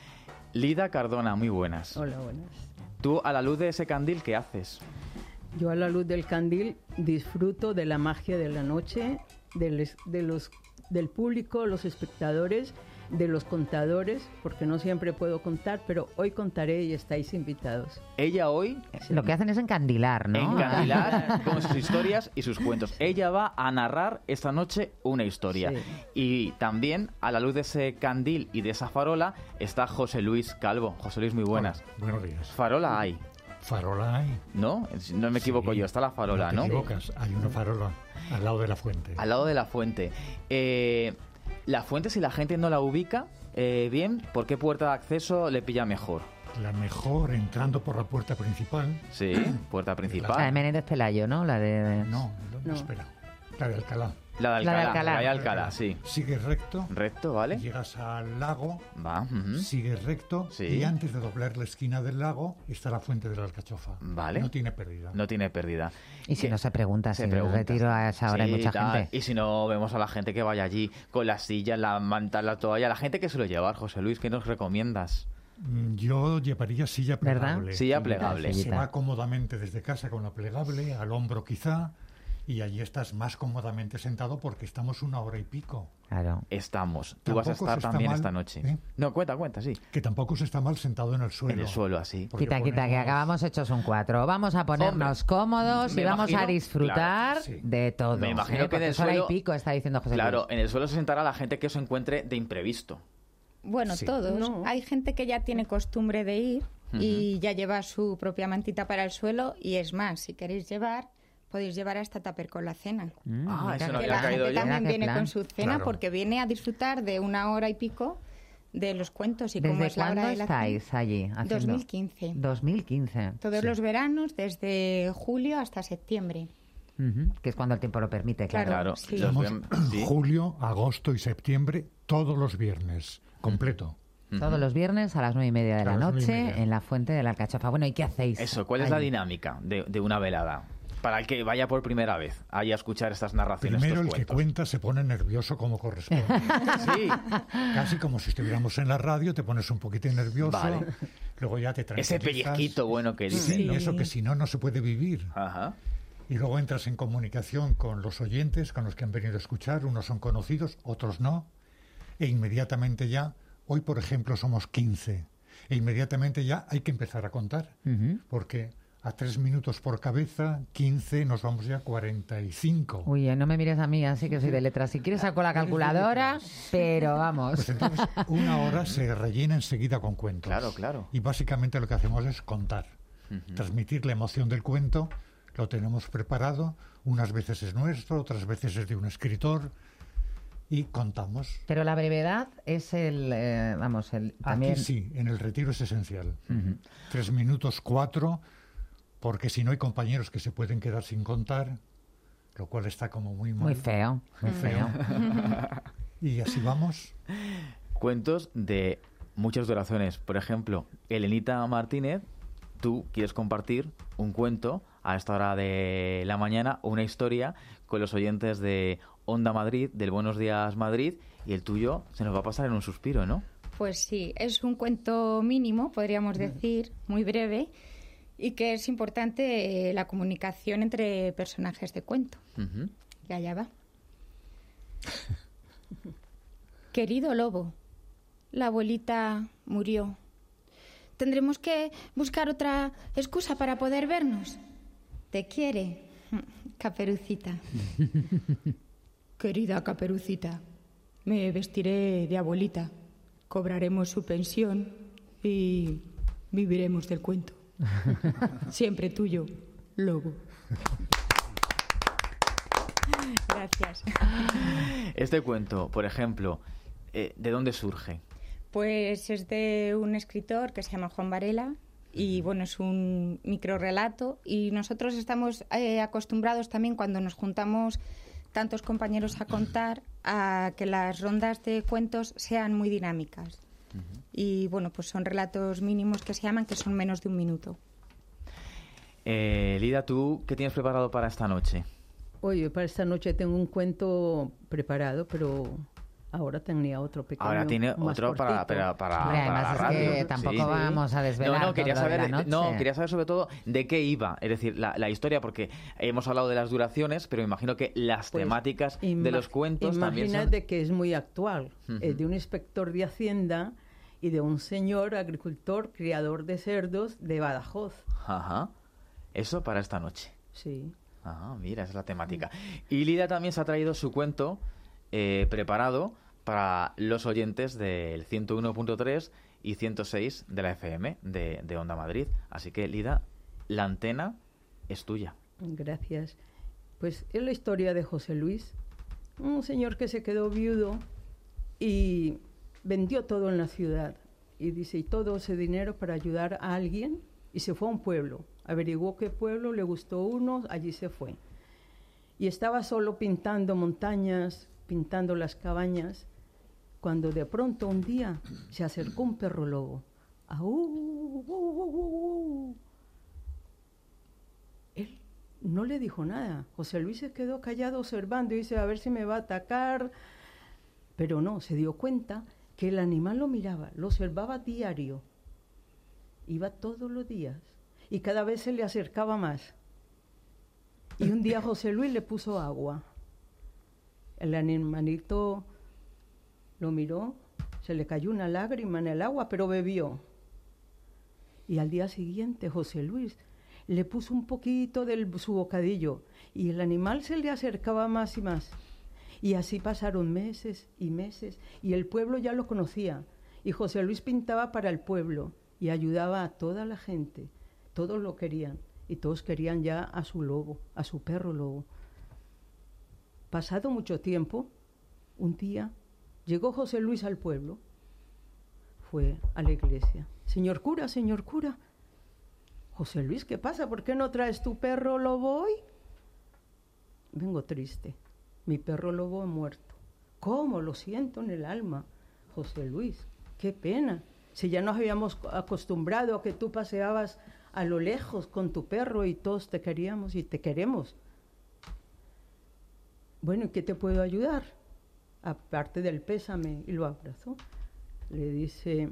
Lida Cardona, muy buenas. Hola, buenas. Tú, a la luz de ese candil, ¿qué haces? Yo a la luz del candil disfruto de la magia de la noche, del, de los, del público, los espectadores, de los contadores, porque no siempre puedo contar, pero hoy contaré y estáis invitados. Ella hoy... Lo que hacen es encandilar, ¿no? Encandilar con sus historias y sus cuentos. Ella va a narrar esta noche una historia. Sí. Y también, a la luz de ese candil y de esa farola, está José Luis Calvo. José Luis, muy buenas. Hola, buenos días. Farola hay. Farola hay. ¿No? No me equivoco Sí, yo, está la farola, no ¿no? te equivocas, hay una farola al lado de la fuente. Al lado de la fuente. Eh, la fuente, si la gente no la ubica eh, bien, ¿por qué puerta de acceso le pilla mejor? La mejor entrando por la puerta principal. Sí, puerta principal. La de Menéndez Pelayo, ¿no? La de... No, no, No. espera. La de Alcalá. La de Alcalá, La de Alcalá. la de Alcalá, sí. Sigues recto. Recto, ¿vale? Llegas al lago. Va. ujú. Sigues recto. Sí. Y antes de doblar la esquina del lago está la fuente de la Alcachofa. Vale. No tiene pérdida. No tiene pérdida. Y si Que- no se pregunta, se si pregunta. el retiro a esa hora hay Sí, mucha tal. gente. Y si no, vemos a la gente que vaya allí con la silla, la manta, la toalla. La gente que suele llevar, José Luis, ¿qué nos recomiendas? Mm, Yo llevaría silla ¿Verdad? plegable. Silla plegable. Se va cómodamente desde casa con la plegable, al hombro quizá, y allí estás más cómodamente sentado porque estamos una hora y pico. Claro. Estamos. Tú vas a Tampoco estar se está también mal, esta noche. ¿eh? No, cuenta, cuenta, sí. Que tampoco se está mal sentado en el suelo. En el suelo, así. Porque Quita, quita, que ponemos- acabamos hechos un cuatro. Vamos a ponernos cómodos me y vamos imagino- a disfrutar claro, sí. de todo. Me imagino ¿eh? que en Porque el es hora suelo- y pico, está diciendo José Claro, Luis. en el suelo se sentará la gente que os encuentre de imprevisto. Bueno, Sí. todos. No. Hay gente que ya tiene costumbre de ir y ya lleva su propia mantita para el suelo y es más, si queréis llevar, podéis llevar hasta tupper con la cena. Ah, eso no Que había la caído gente yo. también Mira qué viene plan. con su cena Claro. porque viene a disfrutar de una hora y pico de los cuentos y como ¿Desde es la cuándo hora de la estáis cena. allí haciendo? dos mil quince. dos mil quince. Todos Sí. los veranos, desde julio hasta septiembre. Ujú, que es cuando el tiempo lo permite, claro. Claro. Sí. Los Estamos vem- sí. julio, agosto y septiembre, todos los viernes, completo. Todos los viernes a las nueve y media de A la las nueve y noche media. en la Fuente de la Alcachofa. Bueno, ¿y qué hacéis? Eso, ¿cuál es la allí? dinámica de, de una velada? Para el que vaya por primera vez ahí a escuchar estas narraciones. Primero el estos que cuentos. cuenta se pone nervioso como corresponde. Sí, Casi como si estuviéramos en la radio, te pones un poquito nervioso, Vale. luego ya te tranquilizas. ese pellizquito bueno que dicen, Sí, ¿no? eso que si no, no se puede vivir. Ajá. Y luego entras en comunicación con los oyentes, con los que han venido a escuchar, unos son conocidos, otros no, e inmediatamente ya, hoy por ejemplo somos quince, e inmediatamente ya hay que empezar a contar, Ujú. porque a tres minutos por cabeza, quince, nos vamos ya a cuarenta y cinco. Uy, eh, no me mires a mí, así que soy de letras. Si quieres saco la calculadora, pero vamos. Pues entonces una hora se rellena enseguida con cuentos. Claro, claro. Y básicamente lo que hacemos es contar, transmitir la emoción del cuento, lo tenemos preparado, unas veces es nuestro, otras veces es de un escritor, y contamos. Pero la brevedad es el, eh, vamos, el también... Aquí sí, en el retiro es esencial. Ujú. Tres minutos, cuatro, porque si no hay compañeros que se pueden quedar sin contar, lo cual está como muy mal. Muy feo, muy feo. Y así vamos. Cuentos de muchas duraciones. Por ejemplo, Elenita Martínez, tú quieres compartir un cuento a esta hora de la mañana o una historia con los oyentes de Onda Madrid, del Buenos Días Madrid, y el tuyo se nos va a pasar en un suspiro, ¿no? Pues sí, es un cuento mínimo, podríamos decir, muy breve, y que es importante eh, la comunicación entre personajes de cuento. Ujú. Y allá va. Querido lobo, la abuelita murió. Tendremos que buscar otra excusa para poder vernos. ¿Te quiere, Caperucita? Querida Caperucita, me vestiré de abuelita, cobraremos su pensión y viviremos del cuento. Siempre tuyo, lobo. Gracias. Este cuento, por ejemplo, eh, ¿de dónde surge? Pues es de un escritor que se llama Juan Varela y bueno, es un microrrelato y nosotros estamos eh, acostumbrados también cuando nos juntamos tantos compañeros a contar a que las rondas de cuentos sean muy dinámicas. Y bueno, pues son relatos mínimos que se llaman, que son menos de un minuto. Eh, Lida, ¿tú qué tienes preparado para esta noche? Oye, para esta noche tengo un cuento preparado, pero ahora tenía otro pequeño. Ahora tiene más otro para, para, para, Hombre, para además la es radio. que tampoco vamos a desvelar No, no, quería todo de saber, la noche. no, quería saber sobre todo de qué iba, es decir, la, la historia, porque hemos hablado de las duraciones, pero imagino que las Pues, temáticas de ima- los cuentos también son... Imagínate que es muy actual. Ujú. Es de un inspector de Hacienda y de un señor agricultor, criador de cerdos de Badajoz. Ajá. Eso para esta noche. Sí. Ah, mira, esa es la temática. Y Lida también se ha traído su cuento eh, preparado para los oyentes del ciento uno punto tres y ciento seis de la F M de, de Onda Madrid. Así que, Lida, la antena es tuya. Gracias. Pues es la historia de José Luis, un señor que se quedó viudo y vendió todo en la ciudad. Y dice, y todo ese dinero para ayudar a alguien, y se fue a un pueblo. Averiguó qué pueblo, le gustó uno, allí se fue. Y estaba solo pintando montañas, pintando las cabañas, cuando de pronto un día se acercó un perro lobo. ¡Aú! ¡Uh, uh, uh, uh! Él no le dijo nada. José Luis se quedó callado observando y dice, a ver si me va a atacar. Pero no, se dio cuenta que el animal lo miraba, lo observaba diario. Iba todos los días y cada vez se le acercaba más. Y un día José Luis le puso agua. El animalito lo miró, se le cayó una lágrima en el agua, pero bebió. Y al día siguiente José Luis le puso un poquito de su bocadillo y el animal se le acercaba más y más. Y así pasaron meses y meses y el pueblo ya lo conocía. Y José Luis pintaba para el pueblo y ayudaba a toda la gente. Todos lo querían y todos querían ya a su lobo, a su perro lobo. Pasado mucho tiempo, un día llegó José Luis al pueblo. Fue a la iglesia. Señor cura, señor cura. José Luis, ¿qué pasa? ¿Por qué no traes tu perro lobo hoy? Vengo triste. Mi perro lobo ha muerto. ¿Cómo? Lo siento en el alma. José Luis, qué pena. Si ya nos habíamos acostumbrado a que tú paseabas a lo lejos con tu perro y todos te queríamos y te queremos. Bueno, ¿y qué te puedo ayudar? Aparte del pésame, y lo abrazó. Le dice,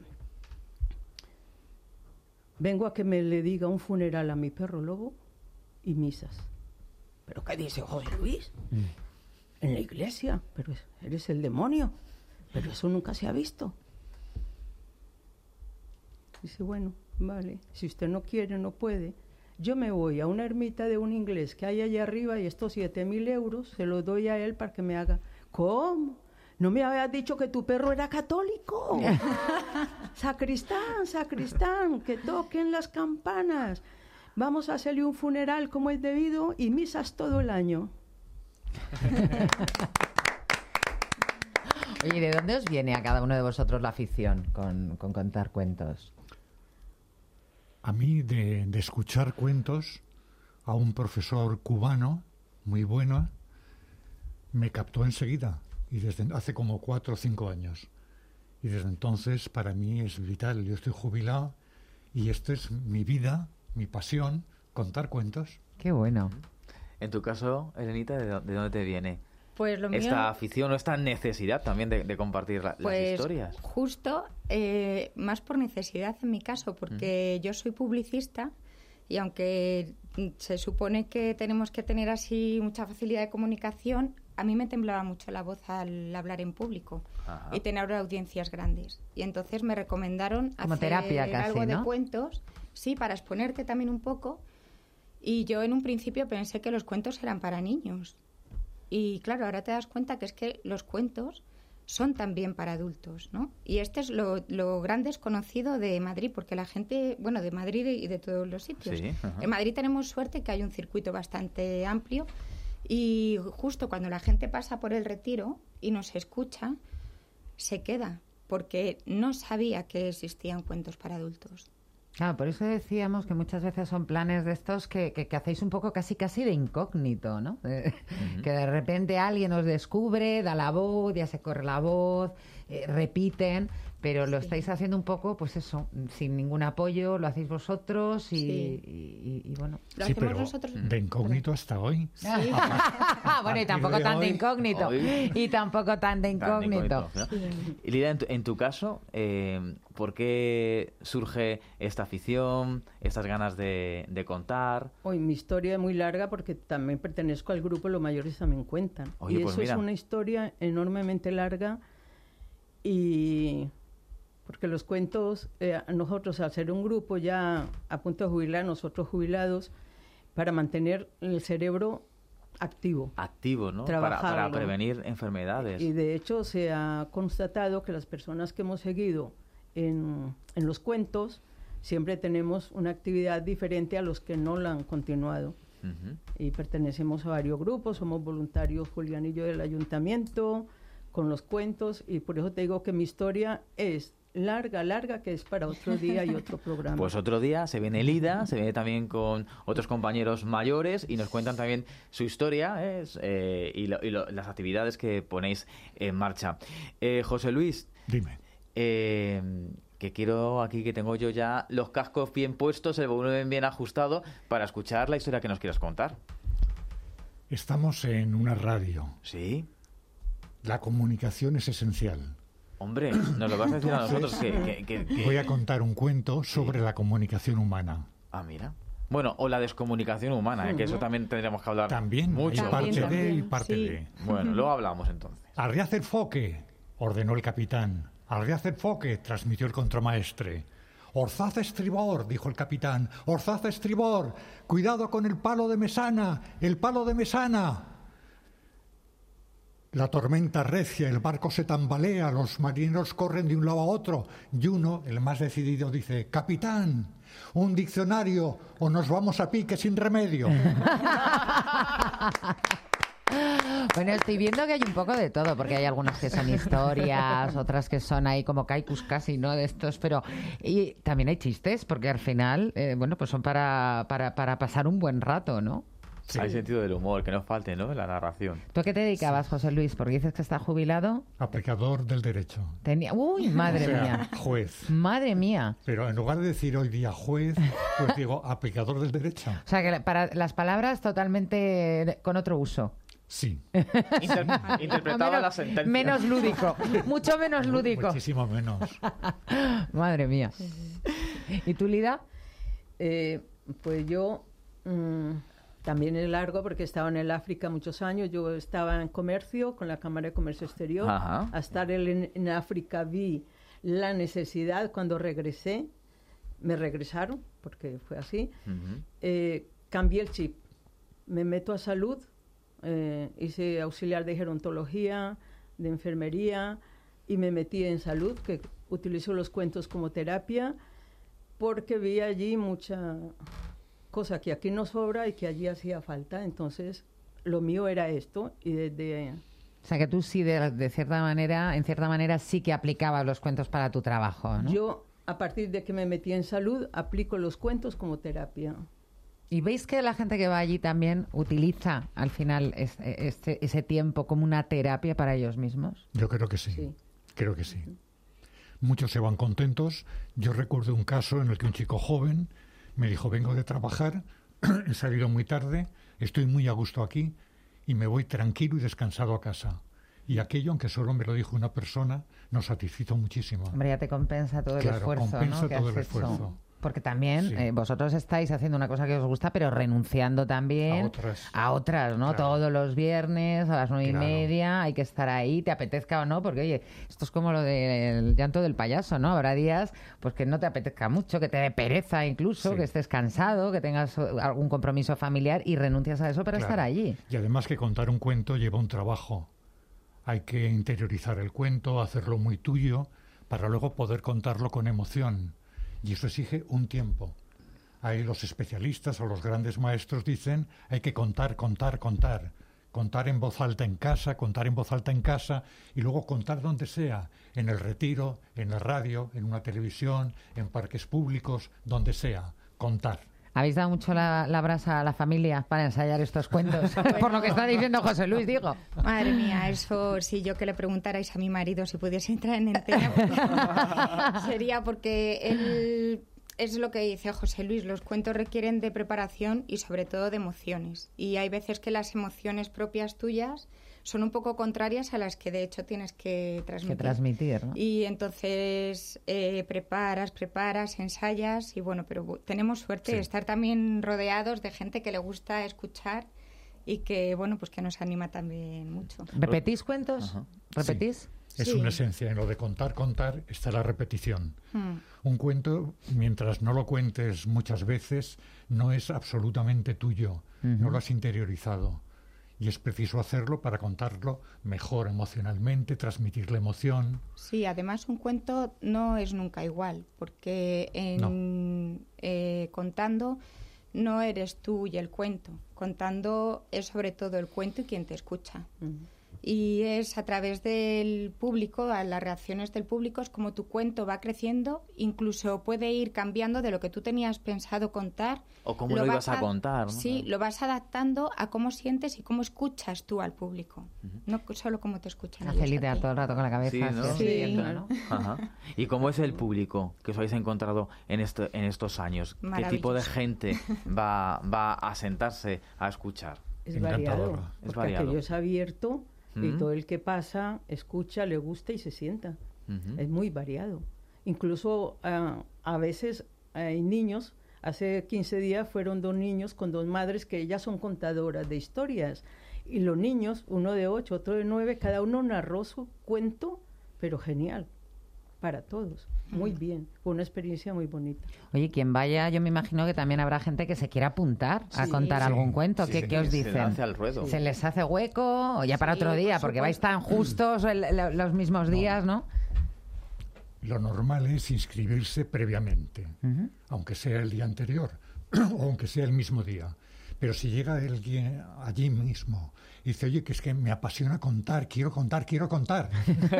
vengo a que me le diga un funeral a mi perro lobo y misas. ¿Pero qué dice José Luis? Mm. En la iglesia, pero eres el demonio. Pero eso nunca se ha visto. Dice, bueno, vale, si usted no quiere, no puede. Yo me voy a una ermita de un inglés que hay allá arriba y estos siete mil euros se los doy a él para que me haga. ¿Cómo? ¿No me habías dicho que tu perro era católico? Sacristán, sacristán, que toquen las campanas. Vamos a hacerle un funeral como es debido y misas todo el año. Oye, ¿de dónde os viene a cada uno de vosotros la afición con, con contar cuentos? A mí de, de escuchar cuentos a un profesor cubano muy bueno me captó enseguida y desde hace como cuatro o cinco años y desde entonces para mí es vital. Yo estoy jubilado y esto es mi vida, mi pasión, contar cuentos. Qué bueno. En tu caso, Elenita, ¿de, de dónde te viene pues lo mío, esta afición o esta necesidad también de, de compartir la, pues las historias? Justo, eh, más por necesidad en mi caso, porque mm. yo soy publicista y aunque se supone que tenemos que tener así mucha facilidad de comunicación, a mí me temblaba mucho la voz al hablar en público. Ajá. Y tener audiencias grandes. Y entonces me recomendaron como hacer terapia casi, algo ¿no? de cuentos, sí, para exponerte también un poco. Y yo en un principio pensé que los cuentos eran para niños. Y claro, ahora te das cuenta que es que los cuentos son también para adultos, ¿no? Y este es lo, lo gran desconocido de Madrid, porque la gente, bueno, de Madrid y de todos los sitios. Sí, en Madrid tenemos suerte que hay un circuito bastante amplio y justo cuando la gente pasa por el Retiro y nos escucha, se queda, porque no sabía que existían cuentos para adultos. Claro, por eso decíamos que muchas veces son planes de estos que, que, que hacéis un poco casi casi de incógnito, ¿no? Eh, uh-huh. Que de repente alguien os descubre, da la voz, ya se corre la voz, eh, repiten, pero lo estáis haciendo un poco, pues eso, sin ningún apoyo, lo hacéis vosotros y, Sí. y- y- y bueno. Lo Sí, hacemos pero nosotros. de incógnito hasta hoy. Sí. Bueno, y tampoco de tan de hoy- incógnito. Hoy- Y tampoco tan de Tan incógnito. incógnito, ¿no? Y Lidia, en tu, en tu caso, eh, ¿por qué surge esta afición, estas ganas de, de contar? Hoy mi historia es muy larga porque también pertenezco al grupo Los Mayores También Cuentan. Oye, y pues eso mira. es una historia enormemente larga y porque los cuentos, eh, nosotros al ser un grupo ya a punto de jubilar, nosotros jubilados, para mantener el cerebro activo. Activo, ¿no? Para, para Trabajarlo. prevenir enfermedades. Y de hecho se ha constatado que las personas que hemos seguido en, en los cuentos siempre tenemos una actividad diferente a los que no la han continuado. Ujú. Y pertenecemos a varios grupos, somos voluntarios Julián y yo del ayuntamiento con los cuentos y por eso te digo que mi historia es larga, larga, que es para otro día y otro programa. Pues otro día se viene Lida, se viene también con otros compañeros mayores y nos cuentan también su historia ¿eh? Eh, y, lo- y lo- las actividades que ponéis en marcha. Eh, José Luis, Dime. eh, que quiero aquí que tengo yo ya los cascos bien puestos, el volumen bien ajustado para escuchar la historia que nos quieras contar. Estamos en una radio. Sí. La comunicación es esencial. Hombre, nos lo vas a decir a nosotros que... que- que- que- Voy a contar un cuento sobre la comunicación humana. Ah, mira. Bueno, o la descomunicación humana, ¿eh? que eso también tendríamos que hablar También, mucho. hay parte También, de y también, parte sí. de. Bueno, luego hablamos entonces. Arriaz el foque, ordenó el capitán. Arriaz el foque, transmitió el contramaestre. Orzaz estribor, dijo el capitán. Orzaz estribor, cuidado con el palo de mesana, el palo de mesana. La tormenta recia, el barco se tambalea, los marineros corren de un lado a otro y uno, el más decidido, dice: capitán, un diccionario o nos vamos a pique sin remedio. Bueno, estoy viendo que hay un poco de todo, porque hay algunas que son historias, otras que son ahí como kaikus casi, ¿no? De estos, pero... Y también hay chistes, porque al final, eh, bueno, pues son para, para, para pasar un buen rato, ¿no? Sí. Hay sentido del humor, que no falte, ¿no? En la narración. ¿Tú a qué te dedicabas, José Luis? Porque dices que está jubilado. Aplicador del derecho. Tenía... Uy, madre O sea, mía. juez. Madre mía. Pero en lugar de decir hoy día juez, pues digo aplicador del derecho. O sea, que la- para las palabras totalmente con otro uso. Sí. Inter- interpretaba menos, la sentencia. menos lúdico. Mucho menos lúdico. Muchísimo menos. Madre mía. ¿Y tú, Lida? Eh, pues yo mm, también es largo porque he estado en el África muchos años. Yo estaba en comercio con la Cámara de Comercio Exterior. Ajá. A estar en, en África vi la necesidad. Cuando regresé, me regresaron, porque fue así. Ujú. Eh, cambié el chip. Me meto a salud. Eh, hice auxiliar de gerontología, de enfermería y me metí en salud, que utilizo los cuentos como terapia, porque vi allí mucha cosa que aquí no sobra y que allí hacía falta. Entonces, lo mío era esto y desde... O sea, que tú sí, de, de cierta manera, en cierta manera, sí que aplicabas los cuentos para tu trabajo, ¿no? Yo, a partir de que me metí en salud, aplico los cuentos como terapia. ¿Y veis que la gente que va allí también utiliza al final es- este- ese tiempo como una terapia para ellos mismos? Yo creo que sí. Sí. Creo que sí. Muchos se van contentos. Yo recuerdo un caso en el que un chico joven me dijo: vengo de trabajar, he salido muy tarde, estoy muy a gusto aquí y me voy tranquilo y descansado a casa. Y aquello, aunque solo me lo dijo una persona, nos satisfizo muchísimo. Hombre, ya te compensa todo el Claro, esfuerzo, compensa ¿no? que todo has el hecho. esfuerzo. Porque también Sí. eh, vosotros estáis haciendo una cosa que os gusta, pero renunciando también A otras. a otras, ¿no? Claro. Todos los viernes a las nueve Claro. y media hay que estar ahí, te apetezca o no, porque oye, esto es como lo del llanto del payaso, ¿no? Habrá días pues que no te apetezca mucho, que te dé pereza incluso, Sí. que estés cansado, que tengas eh, algún compromiso familiar y renuncias a eso para Claro. estar allí. Y además que contar un cuento lleva un trabajo. Hay que interiorizar el cuento, hacerlo muy tuyo, para luego poder contarlo con emoción. Y eso exige un tiempo. Ahí los especialistas o los grandes maestros dicen: hay que contar, contar, contar. Contar en voz alta en casa, contar en voz alta en casa y luego contar donde sea, en el retiro, en la radio, en una televisión, en parques públicos, donde sea, contar. Habéis dado mucho la, la brasa a la familia para ensayar estos cuentos, por lo que está diciendo José Luis, digo. Madre mía, eso si yo que le preguntarais a mi marido si pudiese entrar en el tema, sería porque él... Es lo que dice José Luis, los cuentos requieren de preparación y sobre todo de emociones. Y hay veces que las emociones propias tuyas son un poco contrarias a las que de hecho tienes que transmitir. Que transmitir, ¿no? Y entonces eh, preparas, preparas, ensayas y bueno, pero tenemos suerte de Sí. estar también rodeados de gente que le gusta escuchar y que bueno, pues que nos anima también mucho. ¿Repetís cuentos? Ajá. ¿Repetís? Es Sí. una esencia. En lo de contar, contar, está la repetición. Hmm. Un cuento, mientras no lo cuentes muchas veces, no es absolutamente tuyo. No lo has interiorizado. Y es preciso hacerlo para contarlo mejor emocionalmente, transmitir la emoción. Sí, además un cuento no es nunca igual, porque en eh, contando no eres tú y el cuento. Contando es sobre todo el cuento y quien te escucha. Y es a través del público, a las reacciones del público, es como tu cuento va creciendo, incluso puede ir cambiando de lo que tú tenías pensado contar. O cómo lo ibas vas a contar, ¿no? Sí, lo vas adaptando a cómo sientes y cómo escuchas tú al público, no solo cómo te escuchan ellos a Angelita ti. todo el rato con la cabeza. Sí, ¿no? así, Sí. siguiendo, ¿no? Ajá. ¿Y cómo es el público que os habéis encontrado en, esto, en estos años? ¿Qué tipo de Maravilloso. gente va, va a sentarse a escuchar? Es Encantador. variado, Es porque variado. aquello es abierto y Mm. todo el que pasa escucha, le gusta y se sienta. Ujú. Es muy variado. Incluso ah, a veces hay niños, hace quince días fueron dos niños con dos madres que ellas son contadoras de historias. Y los niños, uno de ocho, otro de nueve, cada uno narró su cuento, pero genial, para todos. Muy bien, fue una experiencia muy bonita. Oye, quien vaya, yo me imagino que también habrá gente que se quiera apuntar a Sí. contar Sí. algún cuento. Sí, ¿Qué, sí, qué os Se dicen? lanza al ruedo. ¿Se les hace hueco o ya para Sí, otro día? por Porque vais supuesto. tan justos el- el- los mismos días, ¿no? Lo normal es inscribirse previamente, Ujú. aunque sea el día anterior o aunque sea el mismo día. Pero si llega alguien allí mismo y dice, oye, que es que me apasiona contar, quiero contar, quiero contar.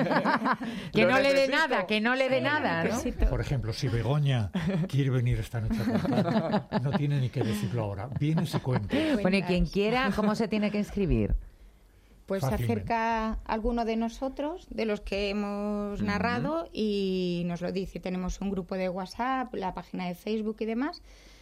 Que Lo no le dé necesito. nada, que no le dé nada, ¿no? Por ejemplo, si Begoña quiere venir esta noche a contar, no tiene ni que decirlo ahora. Vienes y cuentas. Bueno, y quien quiera, ¿cómo se tiene que inscribir? Pues se Fácilmente. acerca alguno de nosotros, de los que hemos narrado, y nos lo dice. Tenemos un grupo de WhatsApp, la página de Facebook y demás.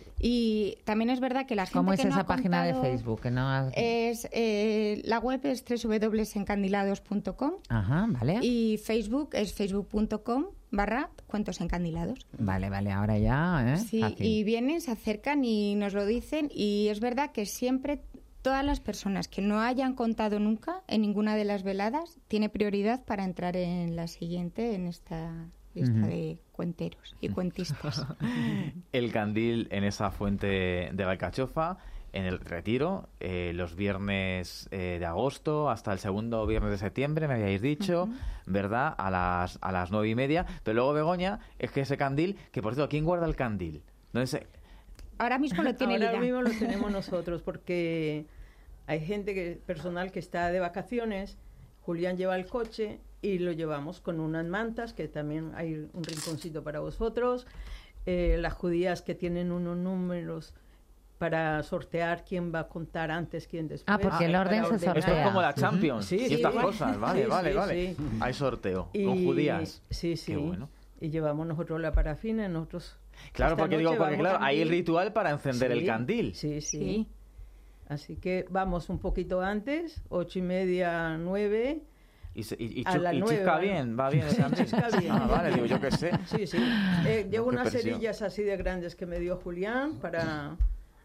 Y también es verdad que la gente ¿Cómo es que no esa ha página de contado, Facebook? Que no has- Es, eh, la web es doble u doble u doble u punto encandilados punto com Ajá, vale. y Facebook es facebook punto com barra cuentos encandilados. Vale, vale, ahora ya, ¿eh? Sí, Fácil. y vienen, se acercan y nos lo dicen, y es verdad que siempre todas las personas que no hayan contado nunca en ninguna de las veladas tiene prioridad para entrar en la siguiente, en esta lista Ujú. de cuenteros y cuentistas. El candil en esa fuente de la Alcachofa, en el retiro, eh, los viernes eh, de agosto hasta el segundo viernes de septiembre, me habíais dicho, ¿verdad? A las, a las nueve y media. Pero luego, Begoña, es que ese candil, que por cierto, ¿quién guarda el candil? ¿Dónde se...? Ahora mismo lo tiene Ahora Lira. mismo lo tenemos nosotros porque hay gente, que personal que está de vacaciones, Julián lleva el coche y lo llevamos con unas mantas, que también hay un rinconcito para vosotros, eh, las judías que tienen unos números para sortear quién va a contar antes, quién después. Ah, porque el para orden se ordenar. Esto es como la Champions Sí, y sí, estas igual. cosas. Vale, Sí, vale, sí, vale. sí. Hay sorteo Y- con judías. Sí, sí. Qué bueno. Y llevamos nosotros la parafina, nosotros... Claro, esta porque digo, noche porque vamos claro, hay el candil. ritual para encender el Sí, candil. Sí, sí, Sí. Así que vamos un poquito antes, ocho y media, nueve. Y, se- y, y A chu- las y nueve, chisca ¿vale? bien, va bien el Sí, candil. chisca bien. Ah, vale, digo, yo qué sé. Sí, sí. Eh, llevo No, qué unas presión. cerillas así de grandes que me dio Julián para,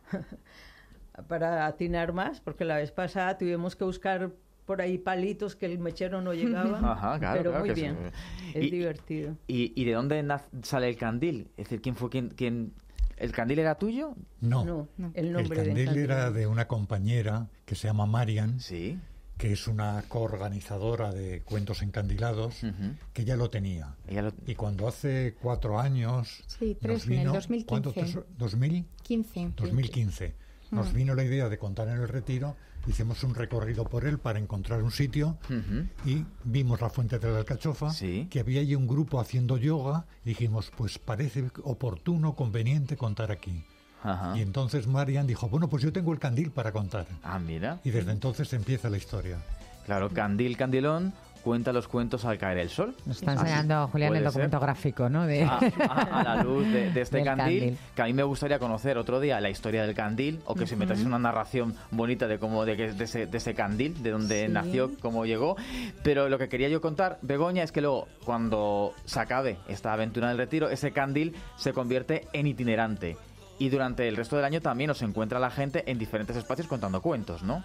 para atinar más, porque la vez pasada tuvimos que buscar por ahí palitos que el mechero no llegaba. Ajá, claro, pero claro muy que bien. sí. Es Y- divertido. ¿Y, y de dónde naz- sale el candil? Es decir, ¿quién fue quien, quién? ¿El candil era tuyo? No, No, el el nombre de candil era Encandilado. de una compañera que se llama Marian, Sí. que es una coorganizadora de cuentos encandilados, Ujú. que ya lo tenía. Ella lo- Y cuando hace cuatro años Sí, nos tres, en el vino, dos mil ¿cuánto? quince. Tres- ¿dos mil? quince. dos mil quince. Nos Mm. vino la idea de contar en el retiro, hicimos un recorrido por él para encontrar un sitio Ujú. y vimos la fuente de la Alcachofa, Sí. que había allí un grupo haciendo yoga y dijimos, pues parece oportuno, conveniente contar aquí. Ajá. Y entonces Marian dijo, bueno, pues yo tengo el candil para contar. Ah, mira. Y desde entonces empieza la historia. Claro, Candil, Candilón cuenta los cuentos al caer el sol. Nos está enseñando Julián el documento ser. gráfico, ¿no? De... A, a, a la luz de, de este candil, candil, que a mí me gustaría conocer otro día la historia del candil, o que uh-huh. se me trajese una narración bonita de cómo de, de, ese, de ese candil, de dónde sí. nació, cómo llegó. Pero lo que quería yo contar, Begoña, es que luego, cuando se acabe esta aventura del retiro, ese candil se convierte en itinerante. Y durante el resto del año también nos encuentra la gente en diferentes espacios contando cuentos, ¿no?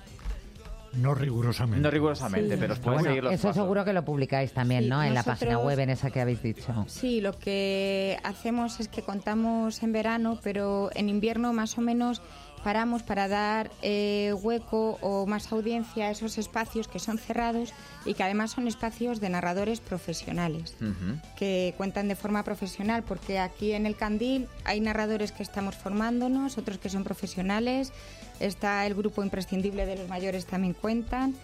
No rigurosamente. No rigurosamente, sí. pero os pueden bueno, seguir los Eso pasos. Seguro que lo publicáis también, sí, ¿no? En nosotros, la página web, en esa que habéis dicho. Sí, lo que hacemos es que contamos en verano, pero en invierno más o menos paramos para dar eh, hueco o más audiencia a esos espacios que son cerrados y que además son espacios de narradores profesionales, uh-huh. que cuentan de forma profesional, porque aquí en el Candil hay narradores que estamos formándonos, otros que son profesionales. Está el grupo imprescindible de los mayores, también cuentan,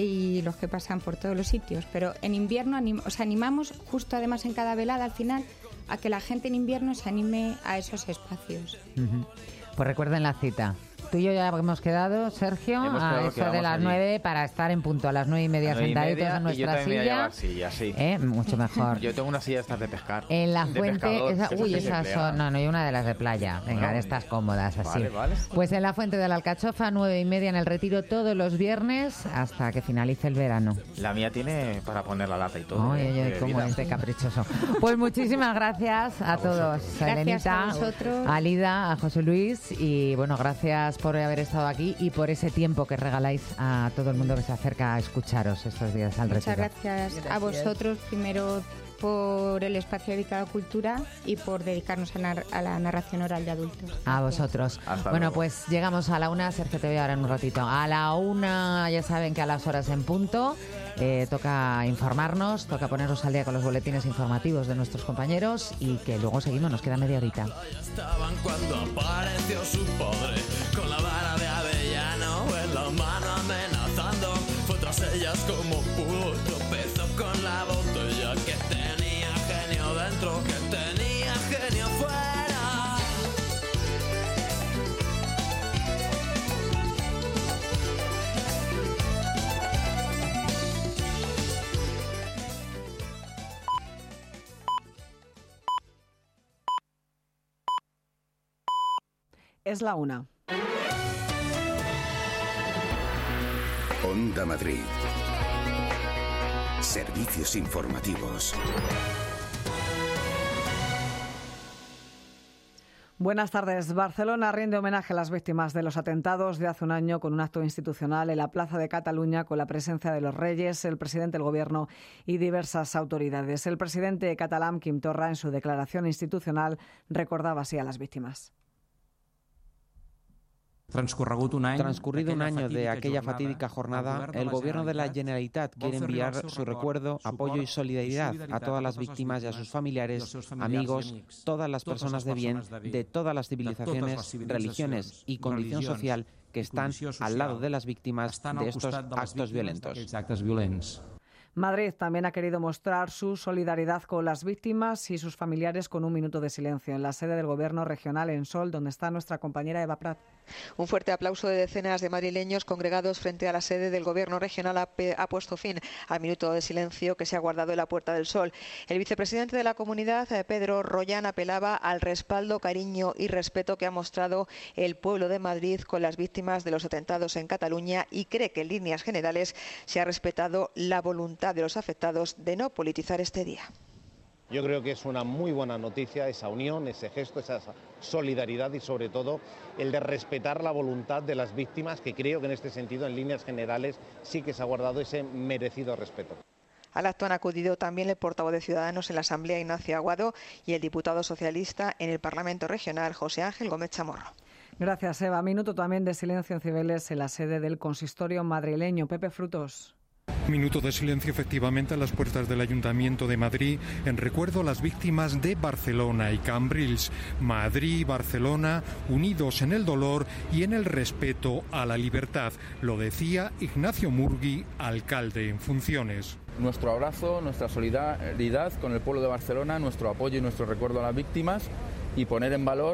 y los que pasan por todos los sitios. Pero en invierno anim- os animamos, justo además en cada velada al final, a que la gente en invierno se anime a esos espacios. Uh-huh. Pues recuerden la cita. Tú y yo ya hemos quedado, Sergio, hemos a quedado eso de las allí. nueve para estar en punto a las nueve y media sentaditos en nuestra silla. silla sí. ¿Eh? Mucho mejor. Yo tengo una silla de estas de pescar. En la de fuente, pescador, esa, uy, esas son, no, no, y una de las de playa. Venga, bueno, de estas cómodas, así. Vale, vale. Pues en la fuente de la Alcachofa, nueve y media en el retiro todos los viernes hasta que finalice el verano. La mía tiene para poner la lata y todo. Oye, eh, oye, cómo este caprichoso. Pues muchísimas gracias a, a todos. Gracias a Elenita, a vosotros. a Lida, a José Luis, y bueno, gracias por haber estado aquí y por ese tiempo que regaláis a todo el mundo que se acerca a escucharos estos días al Muchas retiro. Gracias, gracias a vosotros, primero por el espacio dedicado a cultura y por dedicarnos a, nar- a la narración oral de adultos. Gracias. A vosotros. Hasta bueno, luego. pues llegamos a la una. Sergio, te voy ahora en un ratito. A la una, ya saben que a las horas en punto eh, toca informarnos, toca ponernos al día con los boletines informativos de nuestros compañeros y que luego seguimos, nos queda media horita. Estaban cuando apareció su padre con la vara de avellano en la mano amenazando. Fue tras ellas como pudo, tropezó con la botella que tenía genio dentro, que tenía genio fuera. Es la una. Onda Madrid. Servicios informativos. Buenas tardes. Barcelona rinde homenaje a las víctimas de los atentados de hace un año con un acto institucional en la Plaza de Cataluña con la presencia de los reyes, el presidente del Gobierno y diversas autoridades. El presidente catalán, Quim Torra, en su declaración institucional recordaba así a las víctimas. Transcurrido un año de aquella fatídica jornada, el Gobierno de la Generalitat quiere enviar su recuerdo, apoyo y solidaridad a todas las víctimas y a sus familiares, amigos, todas las personas de bien, de todas las civilizaciones, religiones y condición social que están al lado de las víctimas de estos actos violentos. Madrid también ha querido mostrar su solidaridad con las víctimas y sus familiares con un minuto de silencio en la sede del Gobierno regional en Sol, donde está nuestra compañera Eva Prat. Un fuerte aplauso de decenas de madrileños congregados frente a la sede del Gobierno regional ha, ha puesto fin al minuto de silencio que se ha guardado en la Puerta del Sol. El vicepresidente de la comunidad, Pedro Rollán, apelaba al respaldo, cariño y respeto que ha mostrado el pueblo de Madrid con las víctimas de los atentados en Cataluña y cree que en líneas generales se ha respetado la voluntad de los afectados de no politizar este día. Yo creo que es una muy buena noticia esa unión, ese gesto, esa solidaridad y sobre todo el de respetar la voluntad de las víctimas, que creo que en este sentido, en líneas generales, sí que se ha guardado ese merecido respeto. Al acto han acudido también el portavoz de Ciudadanos en la Asamblea, Ignacio Aguado, y el diputado socialista en el Parlamento Regional, José Ángel Gómez Chamorro. Gracias, Eva. Minuto también de silencio en Cibeles, en la sede del consistorio madrileño. Pepe Frutos. Minuto de silencio efectivamente a las puertas del Ayuntamiento de Madrid en recuerdo a las víctimas de Barcelona y Cambrils. Madrid y Barcelona unidos en el dolor y en el respeto a la libertad. Lo decía Ignacio Murgui, alcalde en funciones. Nuestro abrazo, nuestra solidaridad con el pueblo de Barcelona, nuestro apoyo y nuestro recuerdo a las víctimas y poner en valor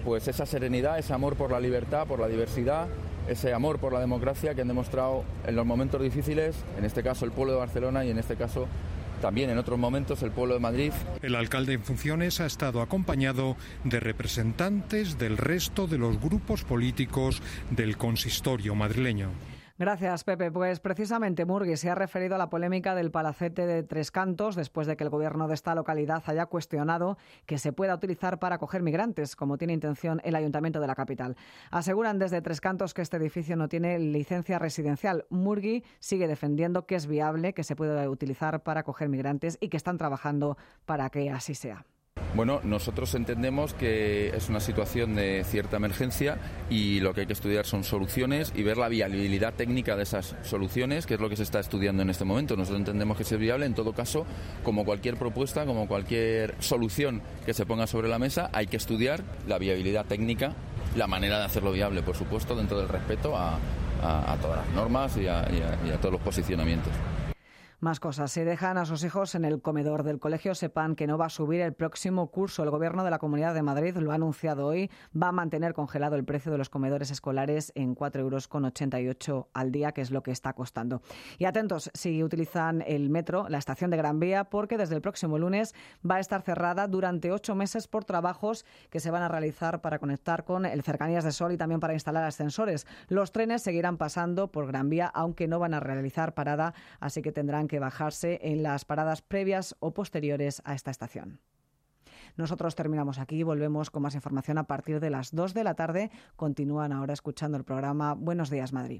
pues esa serenidad, ese amor por la libertad, por la diversidad, ese amor por la democracia que han demostrado en los momentos difíciles, en este caso el pueblo de Barcelona y en este caso también en otros momentos el pueblo de Madrid. El alcalde en funciones ha estado acompañado de representantes del resto de los grupos políticos del consistorio madrileño. Gracias, Pepe. Pues precisamente Murgui se ha referido a la polémica del palacete de Tres Cantos después de que el gobierno de esta localidad haya cuestionado que se pueda utilizar para acoger migrantes, como tiene intención el ayuntamiento de la capital. Aseguran desde Tres Cantos que este edificio no tiene licencia residencial. Murgui sigue defendiendo que es viable que se pueda utilizar para acoger migrantes y que están trabajando para que así sea. Bueno, nosotros entendemos que es una situación de cierta emergencia y lo que hay que estudiar son soluciones y ver la viabilidad técnica de esas soluciones, que es lo que se está estudiando en este momento. Nosotros entendemos que es viable. En todo caso, como cualquier propuesta, como cualquier solución que se ponga sobre la mesa, hay que estudiar la viabilidad técnica, la manera de hacerlo viable, por supuesto, dentro del respeto a, a, a todas las normas y a, y a, y a todos los posicionamientos. Más cosas. Si dejan a sus hijos en el comedor del colegio, sepan que no va a subir el próximo curso. El Gobierno de la Comunidad de Madrid lo ha anunciado hoy. Va a mantener congelado el precio de los comedores escolares en cuatro euros con ochenta y ocho al día, que es lo que está costando. Y atentos si utilizan el metro, la estación de Gran Vía, porque desde el próximo lunes va a estar cerrada durante ocho meses por trabajos que se van a realizar para conectar con el Cercanías de Sol y también para instalar ascensores. Los trenes seguirán pasando por Gran Vía, aunque no van a realizar parada, así que tendrán que bajarse en las paradas previas o posteriores a esta estación. Nosotros terminamos aquí, volvemos con más información a partir de las dos de la tarde. Continúan ahora escuchando el programa Buenos Días Madrid.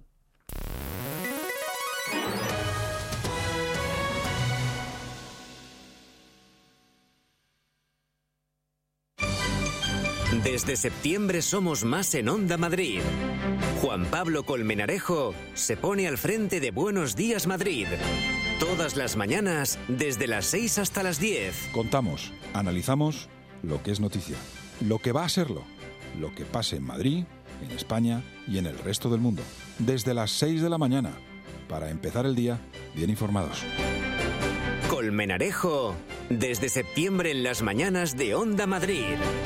Desde septiembre somos más en Onda Madrid. Juan Pablo Colmenarejo se pone al frente de Buenos Días Madrid. Todas las mañanas, desde las seis hasta las diez. Contamos, analizamos lo que es noticia, lo que va a serlo, lo que pase en Madrid, en España y en el resto del mundo. Desde las seis de la mañana, para empezar el día bien informados. Colmenarejo, desde septiembre en las mañanas de Onda Madrid.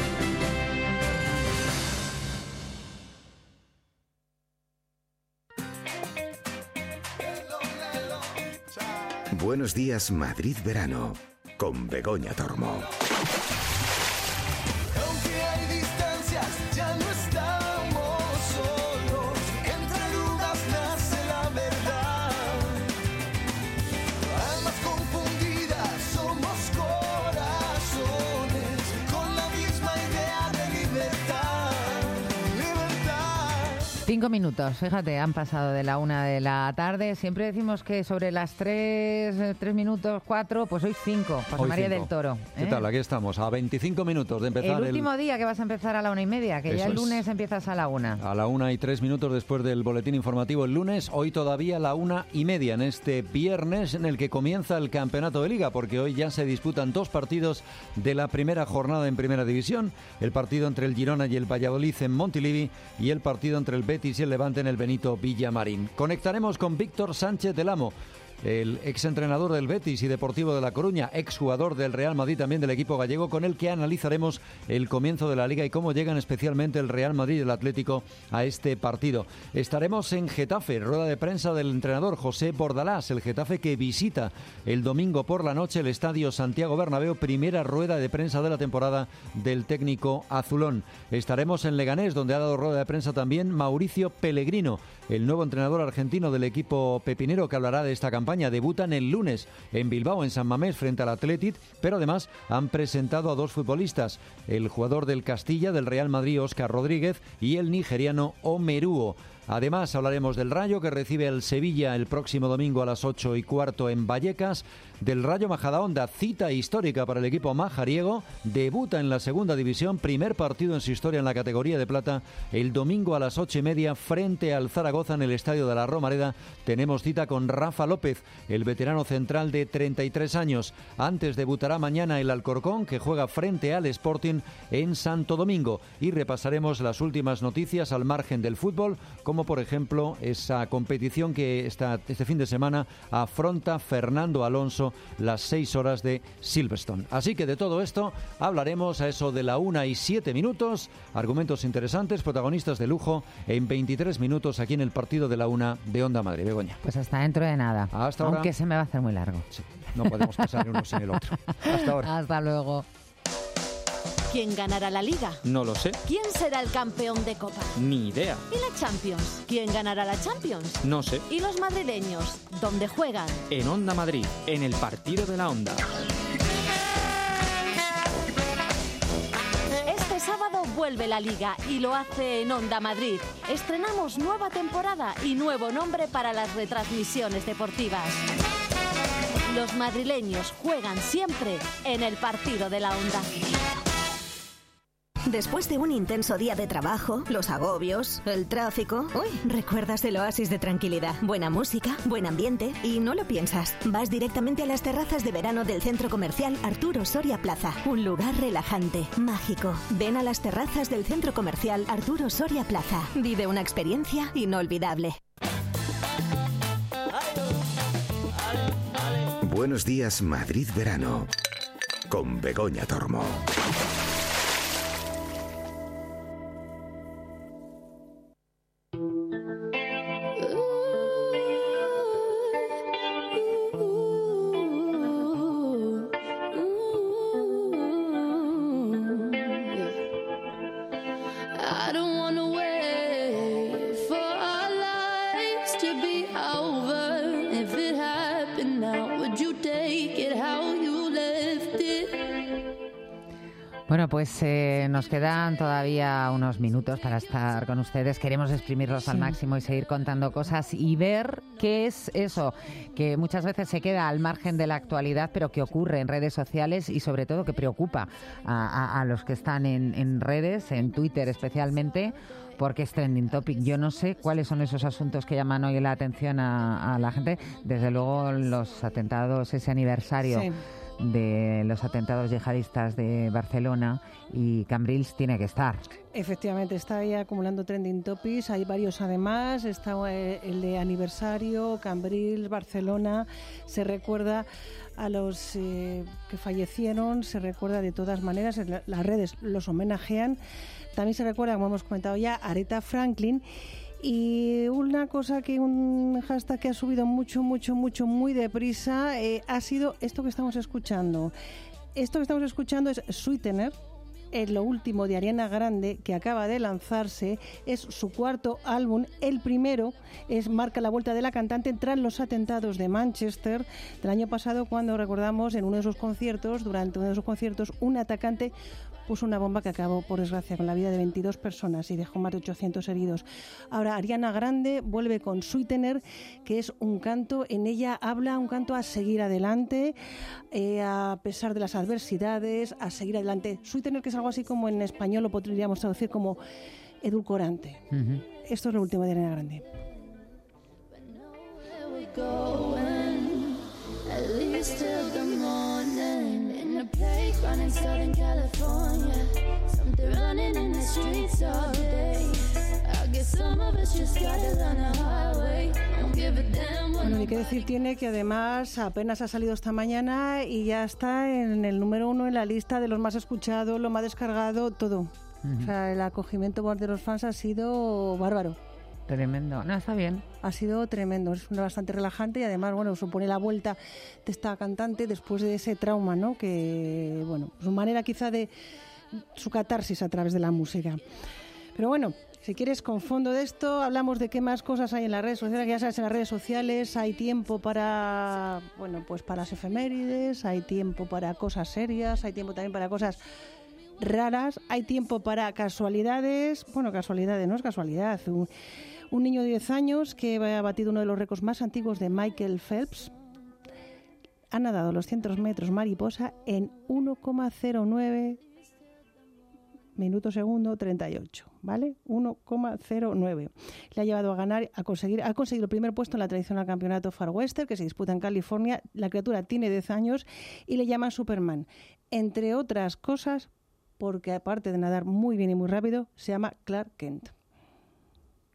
Buenos días Madrid Verano con Begoña Tormo. Aunque hay distancias, ya no estamos solos. Entre dudas nace la verdad. Almas confundidas, somos corazones con la misma idea de libertad. Libertad. Cinco minutos, fíjate, han pasado de la una de la tarde. Siempre decimos que sobre las tres, tres minutos, cuatro, pues hoy cinco. José Hoy María cinco. del Toro. ¿Qué ¿eh? tal? Aquí estamos, a veinticinco minutos de empezar El último día que vas a empezar a la una y media, que Eso ya el es. lunes empiezas a la una. A la una y tres minutos después del boletín informativo el lunes, hoy todavía a la una y media en este viernes en el que comienza el campeonato de Liga, porque hoy ya se disputan dos partidos de la primera jornada en Primera División, el partido entre el Girona y el Valladolid en Montilivi y el partido entre el Betis y el Levante en el Benito Villamarín. Conectaremos con Víctor Sánchez del Amo, el exentrenador del Betis y Deportivo de La Coruña, exjugador del Real Madrid, también del equipo gallego, con el que analizaremos el comienzo de la Liga y cómo llegan especialmente el Real Madrid y el Atlético a este partido. Estaremos en Getafe, rueda de prensa del entrenador José Bordalás, el Getafe que visita el domingo por la noche el Estadio Santiago Bernabéu, primera rueda de prensa de la temporada del técnico azulón. Estaremos en Leganés, donde ha dado rueda de prensa también Mauricio Pellegrino, el nuevo entrenador argentino del equipo pepinero, que hablará de esta campaña. Debutan el lunes en Bilbao, en San Mamés, frente al Athletic, pero además han presentado a dos futbolistas, el jugador del Castilla, del Real Madrid, Óscar Rodríguez, y el nigeriano Omeruo. Además hablaremos del Rayo, que recibe al Sevilla el próximo domingo a las ocho y cuarto en Vallecas, del Rayo Majadahonda, cita histórica para el equipo majariego, debuta en la segunda división, primer partido en su historia en la categoría de plata, el domingo a las ocho y media frente al Zaragoza en el Estadio de la Romareda. Tenemos cita con Rafa López, el veterano central de treinta y tres años. Antes debutará mañana el Alcorcón, que juega frente al Sporting en Santo Domingo, y repasaremos las últimas noticias al margen del fútbol, como como por ejemplo esa competición que esta, este fin de semana afronta Fernando Alonso, las seis horas de Silverstone. Así que de todo esto hablaremos a eso de la una y siete minutos, argumentos interesantes, protagonistas de lujo en veintitrés minutos aquí en el partido de la una de Onda Madrid. Begoña. Pues hasta dentro de nada, hasta ahora. Aunque se me va a hacer muy largo. Sí, no podemos pasar uno sin el otro. Hasta ahora. Hasta luego. ¿Quién ganará la Liga? No lo sé. ¿Quién será el campeón de Copa? Ni idea. ¿Y la Champions? ¿Quién ganará la Champions? No sé. ¿Y los madrileños? ¿Dónde juegan? En Onda Madrid, en el partido de la Onda. Este sábado vuelve la Liga y lo hace en Onda Madrid. Estrenamos nueva temporada y nuevo nombre para las retransmisiones deportivas. Los madrileños juegan siempre en el partido de la Onda. Después de un intenso día de trabajo, los agobios, el tráfico... Uy, recuerdas el oasis de tranquilidad. Buena música, buen ambiente y no lo piensas. Vas directamente a las terrazas de verano del Centro Comercial Arturo Soria Plaza. Un lugar relajante, mágico. Ven a las terrazas del Centro Comercial Arturo Soria Plaza. Vive una experiencia inolvidable. Buenos días, Madrid Verano, con Begoña Tormo. Bueno, pues eh, nos quedan todavía unos minutos para estar con ustedes. Queremos exprimirlos sí. al máximo y seguir contando cosas y ver qué es eso que muchas veces se queda al margen de la actualidad, pero que ocurre en redes sociales y sobre todo que preocupa a, a, a los que están en, en redes, en Twitter especialmente, porque es trending topic. Yo no sé cuáles son esos asuntos que llaman hoy la atención a, a la gente. Desde luego los atentados, ese aniversario sí. de los atentados yihadistas de Barcelona y Cambrils tiene que estar. Efectivamente, está ahí acumulando trending topics. Hay varios además. Está el de aniversario, Cambrils, Barcelona. Se recuerda a los eh, que fallecieron, se recuerda de todas maneras. Las redes los homenajean. También se recuerda, como hemos comentado ya, Aretha Franklin. Y una cosa que un hashtag que ha subido mucho, mucho, mucho, muy deprisa eh, ha sido esto que estamos escuchando. Esto que estamos escuchando es Sweetener, es lo último de Ariana Grande, que acaba de lanzarse. Es su cuarto álbum. El primero es marca la vuelta de la cantante tras los atentados de Manchester del año pasado, cuando recordamos en uno de sus conciertos, durante uno de sus conciertos, un atacante puso una bomba que acabó, por desgracia, con la vida de veintidós personas y dejó más de ochocientos heridos. Ahora, Ariana Grande vuelve con Sweetener, que es un canto, en ella habla un canto a seguir adelante, eh, a pesar de las adversidades, a seguir adelante. Sweetener, que es algo así como en español lo podríamos traducir como edulcorante. Uh-huh. Esto es lo último de Ariana Grande. Bueno, ni qué decir tiene que además apenas ha salido esta mañana y ya está en el número uno en la lista de los más escuchados, lo más descargado, todo. Uh-huh. O sea, el acogimiento de los fans ha sido bárbaro. Tremendo. No, está bien. Ha sido tremendo, es bastante relajante y además, bueno, supone la vuelta de esta cantante después de ese trauma, ¿no? Que, bueno, su manera quizá de su catarsis a través de la música. Pero bueno, si quieres, con fondo de esto, hablamos de qué más cosas hay en las redes sociales. Ya sabes, en las redes sociales hay tiempo para, bueno, pues para las efemérides, hay tiempo para cosas serias, hay tiempo también para cosas raras, hay tiempo para casualidades. Bueno, casualidades, no es casualidad. Un, un niño de diez años que ha batido uno de los récords más antiguos de Michael Phelps ha nadado los cien metros mariposa en uno coma cero nueve minuto segundo treinta y ocho, ¿vale? uno coma cero nueve. Le ha llevado a ganar, a conseguir, ha conseguido el primer puesto en la tradicional campeonato Far Western, que se disputa en California. La criatura tiene diez años y le llaman Superman, entre otras cosas, porque aparte de nadar muy bien y muy rápido, se llama Clark Kent.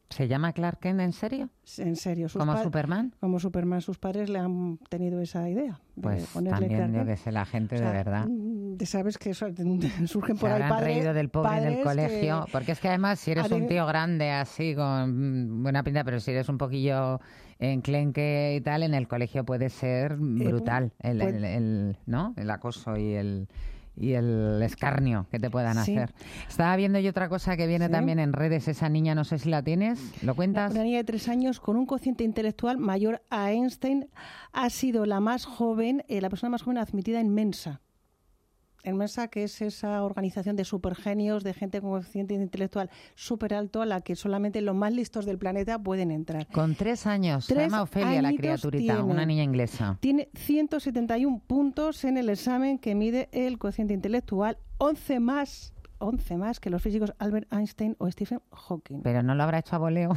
¿Se llama Clark Kent en serio? En serio. Sus ¿Como pa- Superman? Como Superman. Sus padres le han tenido esa idea. De Pues ponerle también Clark yo Kent. que sé, la gente O sea, de verdad. mm, Sabes que eso- surgen Se por ahí habrán padres, reído del pobre en el padres colegio. que- Porque es que además, si eres un Adivin- tío grande así, con mm, buena pinta, pero si eres un poquillo enclenque y tal, en el colegio puede ser brutal el, pues- el- el- ¿no? el acoso y el y el escarnio que te puedan Sí. hacer. Estaba viendo yo otra cosa que viene Sí. también en redes, esa niña, no sé si la tienes, ¿lo cuentas? Una niña de tres años con un cociente intelectual mayor a Einstein ha sido la más joven, eh, la persona más joven admitida en Mensa. En Mensa, que es esa organización de supergenios, de gente con cociente intelectual súper alto, a la que solamente los más listos del planeta pueden entrar. Con tres años, se Tres llama Ofelia la añitos criaturita, tiene. una niña inglesa. Tiene ciento setenta y uno puntos en el examen que mide el cociente intelectual, once más, once más que los físicos Albert Einstein o Stephen Hawking. Pero no lo habrá hecho a voleo.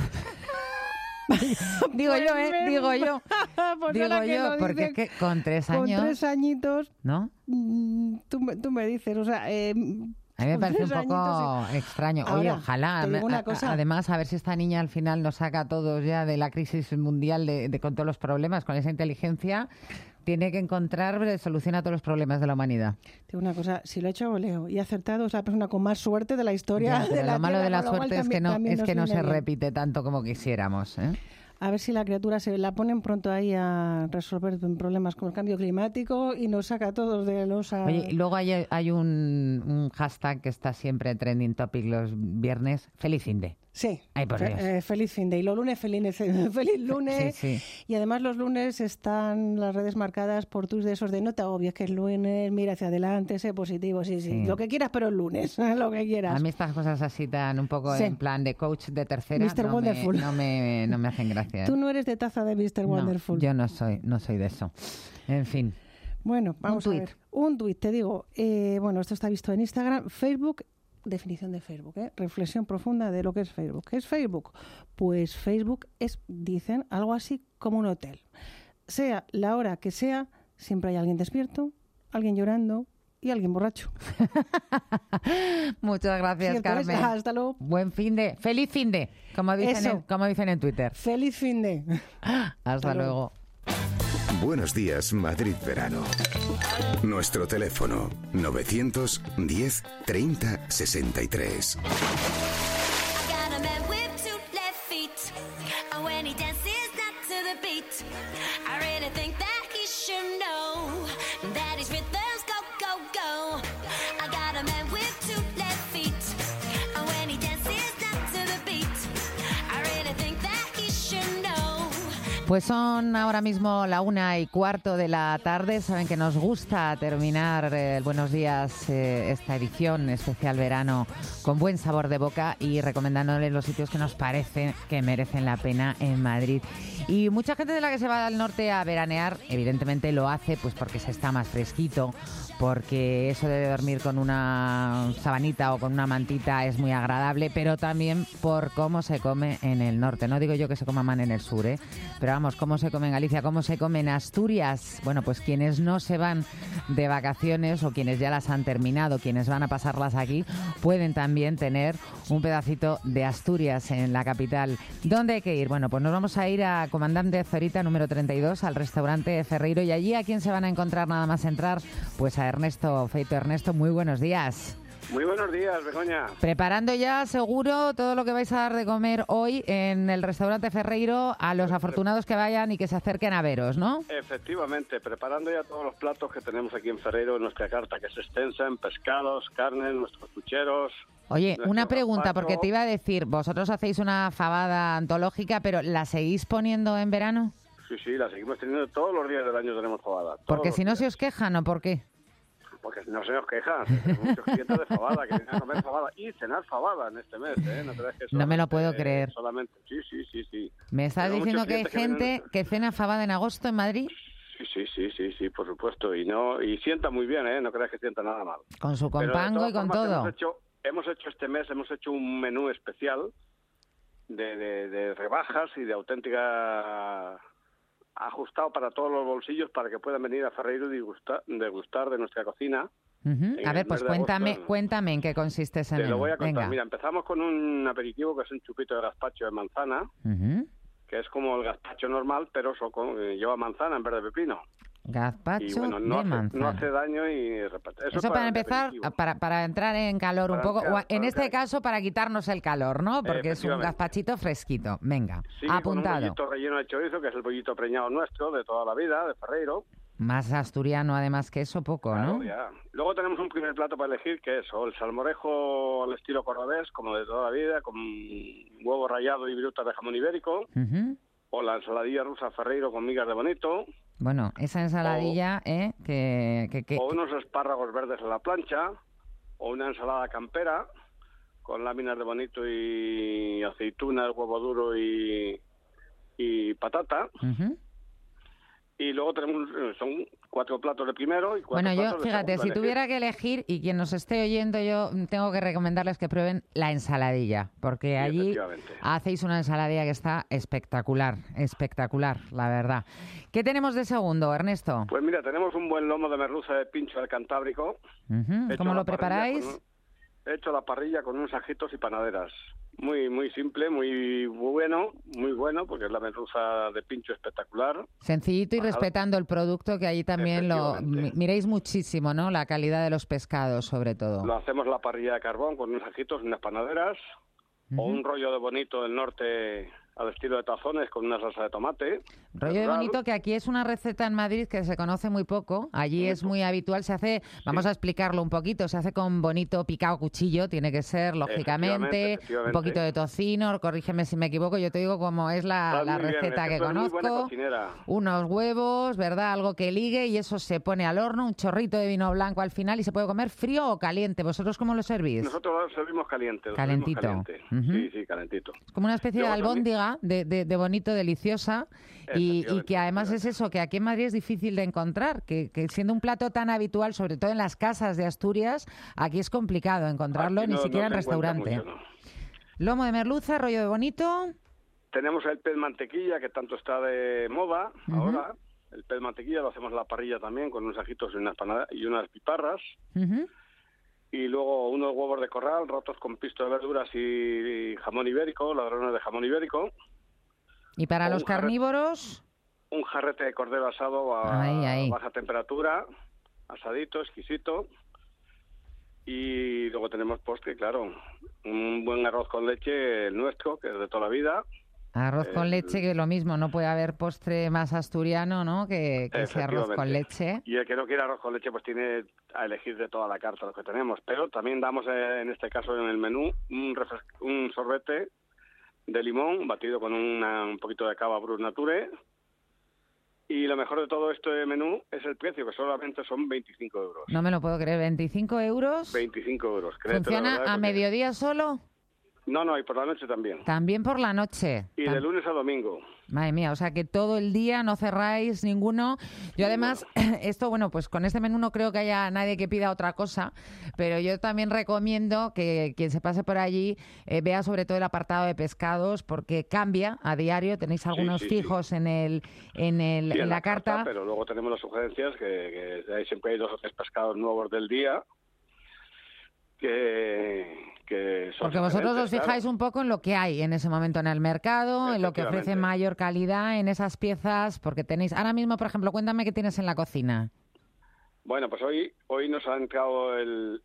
digo yo, ¿eh? Pues Digo yo. Pues digo ahora que yo, lo porque es dices, que con tres Con años, tres añitos, ¿no? mm, tú, me- tú me dices, o sea... eh, A mí me con parece un tres poco añitos, sí. extraño. Oye, Ahora, ojalá. te digo me- una a- cosa. Además, a ver si esta niña al final nos saca a todos ya de la crisis mundial de, de con todos los problemas, con esa inteligencia. Tiene que encontrar solución a todos los problemas de la humanidad. Te digo una cosa, si lo he hecho a voleo y he acertado, es la persona con más suerte de la historia Ya, pero de la lo malo Tierra, de la con lo cual suerte es que también- no, también es nos que no viene se bien. repite tanto como quisiéramos, ¿eh? A ver si la criatura se la ponen pronto ahí a resolver problemas con el cambio climático y nos saca a todos de los... a- Oye, y luego hay, hay un, un hashtag que está siempre trending topic los viernes, feliz fin de. Sí, Ay, por fe- Dios. eh, feliz fin de. Y los lunes, feliz, feliz lunes. Sí, sí. Y además los lunes están las redes marcadas por tus de esos de no te agobies, que es lunes, mira hacia adelante, sé positivo, sí, sí. Sí. Lo que quieras, pero el lunes, lo que quieras. A mí estas cosas así tan un poco Sí. en plan de coach de tercera mister no me, Wonderful. no, me, no me hacen gracia. ¿eh? Tú no eres de taza de mister No, Wonderful. yo no soy, no soy de eso. En fin. Bueno, vamos a tuit. ver. Un tuit, te digo. Eh, bueno, esto está visto en Instagram. Facebook, definición de Facebook, ¿eh? Reflexión profunda de lo que es Facebook. ¿Qué es Facebook? Pues Facebook es, dicen, algo así como un hotel. Sea la hora que sea, siempre hay alguien despierto, alguien llorando y alguien borracho. Muchas gracias, Cierto es. Carmen. Hasta luego. Buen fin de, feliz fin de, como dicen, Eso. en, como dicen en Twitter. Feliz fin de. Hasta, Hasta luego. luego. Buenos días, Madrid Verano. Nuestro teléfono novecientos diez treinta sesenta y tres. Got a man with two left feet, and when he dances not to the beat, I really think that he should know that his rhythms go, go, go. I got a man with two left feet, and when he dances not to the beat, I really think that he should know. Pues son ahora mismo la una y cuarto de la tarde. Saben que nos gusta terminar eh, el Buenos Días, eh, esta edición especial verano, con buen sabor de boca y recomendándoles los sitios que nos parece que merecen la pena en Madrid. Y mucha gente de la que se va al norte a veranear, evidentemente lo hace pues porque se está más fresquito, porque eso de dormir con una sabanita o con una mantita es muy agradable, pero también por cómo se come en el norte. No digo yo que se coma mal en el sur, ¿eh? Pero vamos, cómo se come en Galicia, cómo se come en Asturias. Bueno, pues quienes no se van de vacaciones o quienes ya las han terminado, quienes van a pasarlas aquí, pueden también tener un pedacito de Asturias en la capital. ¿Dónde hay que ir? Bueno, pues nos vamos a ir a Comandante Zorita número treinta y dos, al restaurante Ferreiro, y allí ¿a quién se van a encontrar nada más entrar? Pues a Ernesto Feito. Ernesto, muy buenos días. Muy buenos días, Begoña. Preparando ya, seguro, todo lo que vais a dar de comer hoy en el restaurante Ferreiro a los afortunados que vayan y que se acerquen a veros, ¿no? Efectivamente, preparando ya todos los platos que tenemos aquí en Ferreiro, en nuestra carta, que es extensa, en pescados, carnes, nuestros pucheros. Oye, nuestro una pregunta, gazpacho. porque te iba a decir, vosotros hacéis una fabada antológica, pero ¿la seguís poniendo en verano? Sí, sí, la seguimos teniendo todos los días del año, tenemos fabada. todos Porque los si no días. se os quejan, ¿o por qué? Porque no se nos quejan, tenemos muchos clientes de fabada que vienen a comer fabada y cenar fabada en este mes, ¿eh? No, creas que No me lo solamente- puedo creer. Solamente, sí, sí, sí, sí. ¿Me estás Tenemos diciendo muchos que hay clientes que gente vienen- que cena fabada en agosto en Madrid? Sí, sí, sí, sí, sí, por supuesto. Y no y sienta muy bien, ¿eh? No creas que sienta nada mal. Con su Pero de compango todas y con formas, todo. Hemos hecho, hemos hecho este mes, hemos hecho un menú especial de, de, de rebajas y de auténtica ajustado para todos los bolsillos para que puedan venir a Ferreiro y degustar, degustar de nuestra cocina Uh-huh. En A el ver, pues mes de cuéntame, agosto, cuéntame en qué consiste ese Te menú. lo voy a contar. Venga. Mira, empezamos con un aperitivo que es un chupito de gazpacho de manzana, Ujú. que es como el gazpacho normal, pero eso con, eh, lleva manzana en vez de pepino. Gazpacho Y bueno, no de hace, manzana. no hace daño y reparte. Eso, es para el empezar, aperitivo. para, para entrar en calor un Para poco, entrar- o en para este entrar- caso para quitarnos el calor, ¿no? Porque es un Efectivamente. gazpachito fresquito. Venga, Sí, con un apuntado. bollito relleno de chorizo, que es el bollito preñado nuestro de toda la vida, de Ferreiro. Más asturiano además que eso, poco, ¿no? Claro, ya. Luego tenemos un primer plato para elegir, que es o el salmorejo al estilo cordobés, como de toda la vida, con huevo rallado y virutas de jamón ibérico, Ujú. o la ensaladilla rusa Ferreiro con migas de bonito, Bueno, esa ensaladilla, ¿eh? Que, que, que- o unos espárragos verdes a la plancha, o una ensalada campera con láminas de bonito y aceitunas, huevo duro y, y patata. Ujú. Y luego tenemos, eh, son cuatro platos de primero y cuatro Bueno, yo, platos de fíjate, segundo si a tuviera que elegir, y quien nos esté oyendo, yo tengo que recomendarles que prueben la ensaladilla, porque allí efectivamente. hacéis una ensaladilla que está espectacular, espectacular, la verdad. ¿Qué tenemos de segundo, Ernesto? Pues mira, tenemos un buen lomo de merluza de pincho del Cantábrico. Ujú. hecho ¿Cómo a la lo parrilla preparáis? con un- Hecho a la parrilla con unos ajitos y panaderas. Muy muy simple, muy bueno, muy bueno, porque es la merluza de pincho espectacular. Sencillito y Bajado. respetando el producto, que allí también lo Efectivamente. mi- miréis muchísimo, ¿no? La calidad de los pescados, sobre todo. Lo hacemos a la parrilla de carbón con unos ajitos y unas panaderas. O Ujú. un rollo de bonito del norte al estilo de tazones con una salsa de tomate. Rollo de natural. bonito, que aquí es una receta en Madrid que se conoce muy poco. Allí es muy habitual. Se hace, vamos a explicarlo un poquito, se hace con bonito picado a cuchillo, tiene que ser, lógicamente. Efectivamente, efectivamente. Un poquito de tocino, corrígeme si me equivoco, yo te digo cómo es la, Estás la muy bien, receta es que tú eres muy buena conozco. cocinera. Unos huevos, ¿verdad? Algo que ligue y eso se pone al horno, un chorrito de vino blanco al final y se puede comer frío o caliente. ¿Vosotros cómo lo servís? Nosotros lo servimos caliente. lo Calentito. servimos caliente. Ujú. Sí, sí, calentito. Como una especie de Luego también- albóndiga de, de, de bonito, deliciosa, y, y que además es eso, que aquí en Madrid es difícil de encontrar, que, que siendo un plato tan habitual, sobre todo en las casas de Asturias, aquí es complicado encontrarlo, Aquí ni no- siquiera no en se encuentra restaurante. mucho, ¿no? Lomo de merluza, rollo de bonito. Tenemos el pez mantequilla, que tanto está de moda Ujú. ahora. El pez mantequilla lo hacemos a la parrilla también, con unos ajitos y unas, pana- y unas piparras. Ujú. Y luego unos huevos de corral rotos con pisto de verduras y, y jamón ibérico, ladrones de jamón ibérico. Y para O los un jarre- carnívoros, Un jarrete de cordero asado a Ahí, ahí. baja temperatura, asadito, exquisito. Y luego tenemos postre, claro. Un buen arroz con leche, el nuestro, que es de toda la vida. arroz con El- leche, que lo mismo, no puede haber postre más asturiano, ¿no? Que, que ese arroz con Efectivamente. leche. Y el que no quiera arroz con leche, pues tiene a elegir de toda la carta lo que tenemos. Pero también damos, eh, en este caso, en el menú, un, refres- un sorbete de limón batido con una- un poquito de cava Brut Nature. Y lo mejor de todo este menú es el precio, que solamente son veinticinco euros. No me lo puedo creer, veinticinco euros. veinticinco euros. créetelo, ¿Funciona ¿verdad? a Porque- mediodía solo? No, no, y por la noche también. También por la noche. Y de lunes a domingo. Madre mía, o sea que todo el día no cerráis ninguno. Yo además, esto, bueno, pues con este menú no creo que haya nadie que pida otra cosa, pero yo también recomiendo que quien se pase por allí eh, vea sobre todo el apartado de pescados, porque cambia a diario, tenéis algunos sí, sí. fijos en el en el Sí, en la carta. Pero luego tenemos las sugerencias, que, que hay- siempre hay dos o tres pescados nuevos del día. Que, que son Porque vosotros os sugerentes, fijáis claro. un poco en lo que hay en ese momento en el mercado, en lo que ofrece Efectivamente. mayor calidad en esas piezas, porque tenéis, ahora mismo, por ejemplo, cuéntame qué tienes en la cocina. Bueno, pues hoy hoy nos ha entrado el,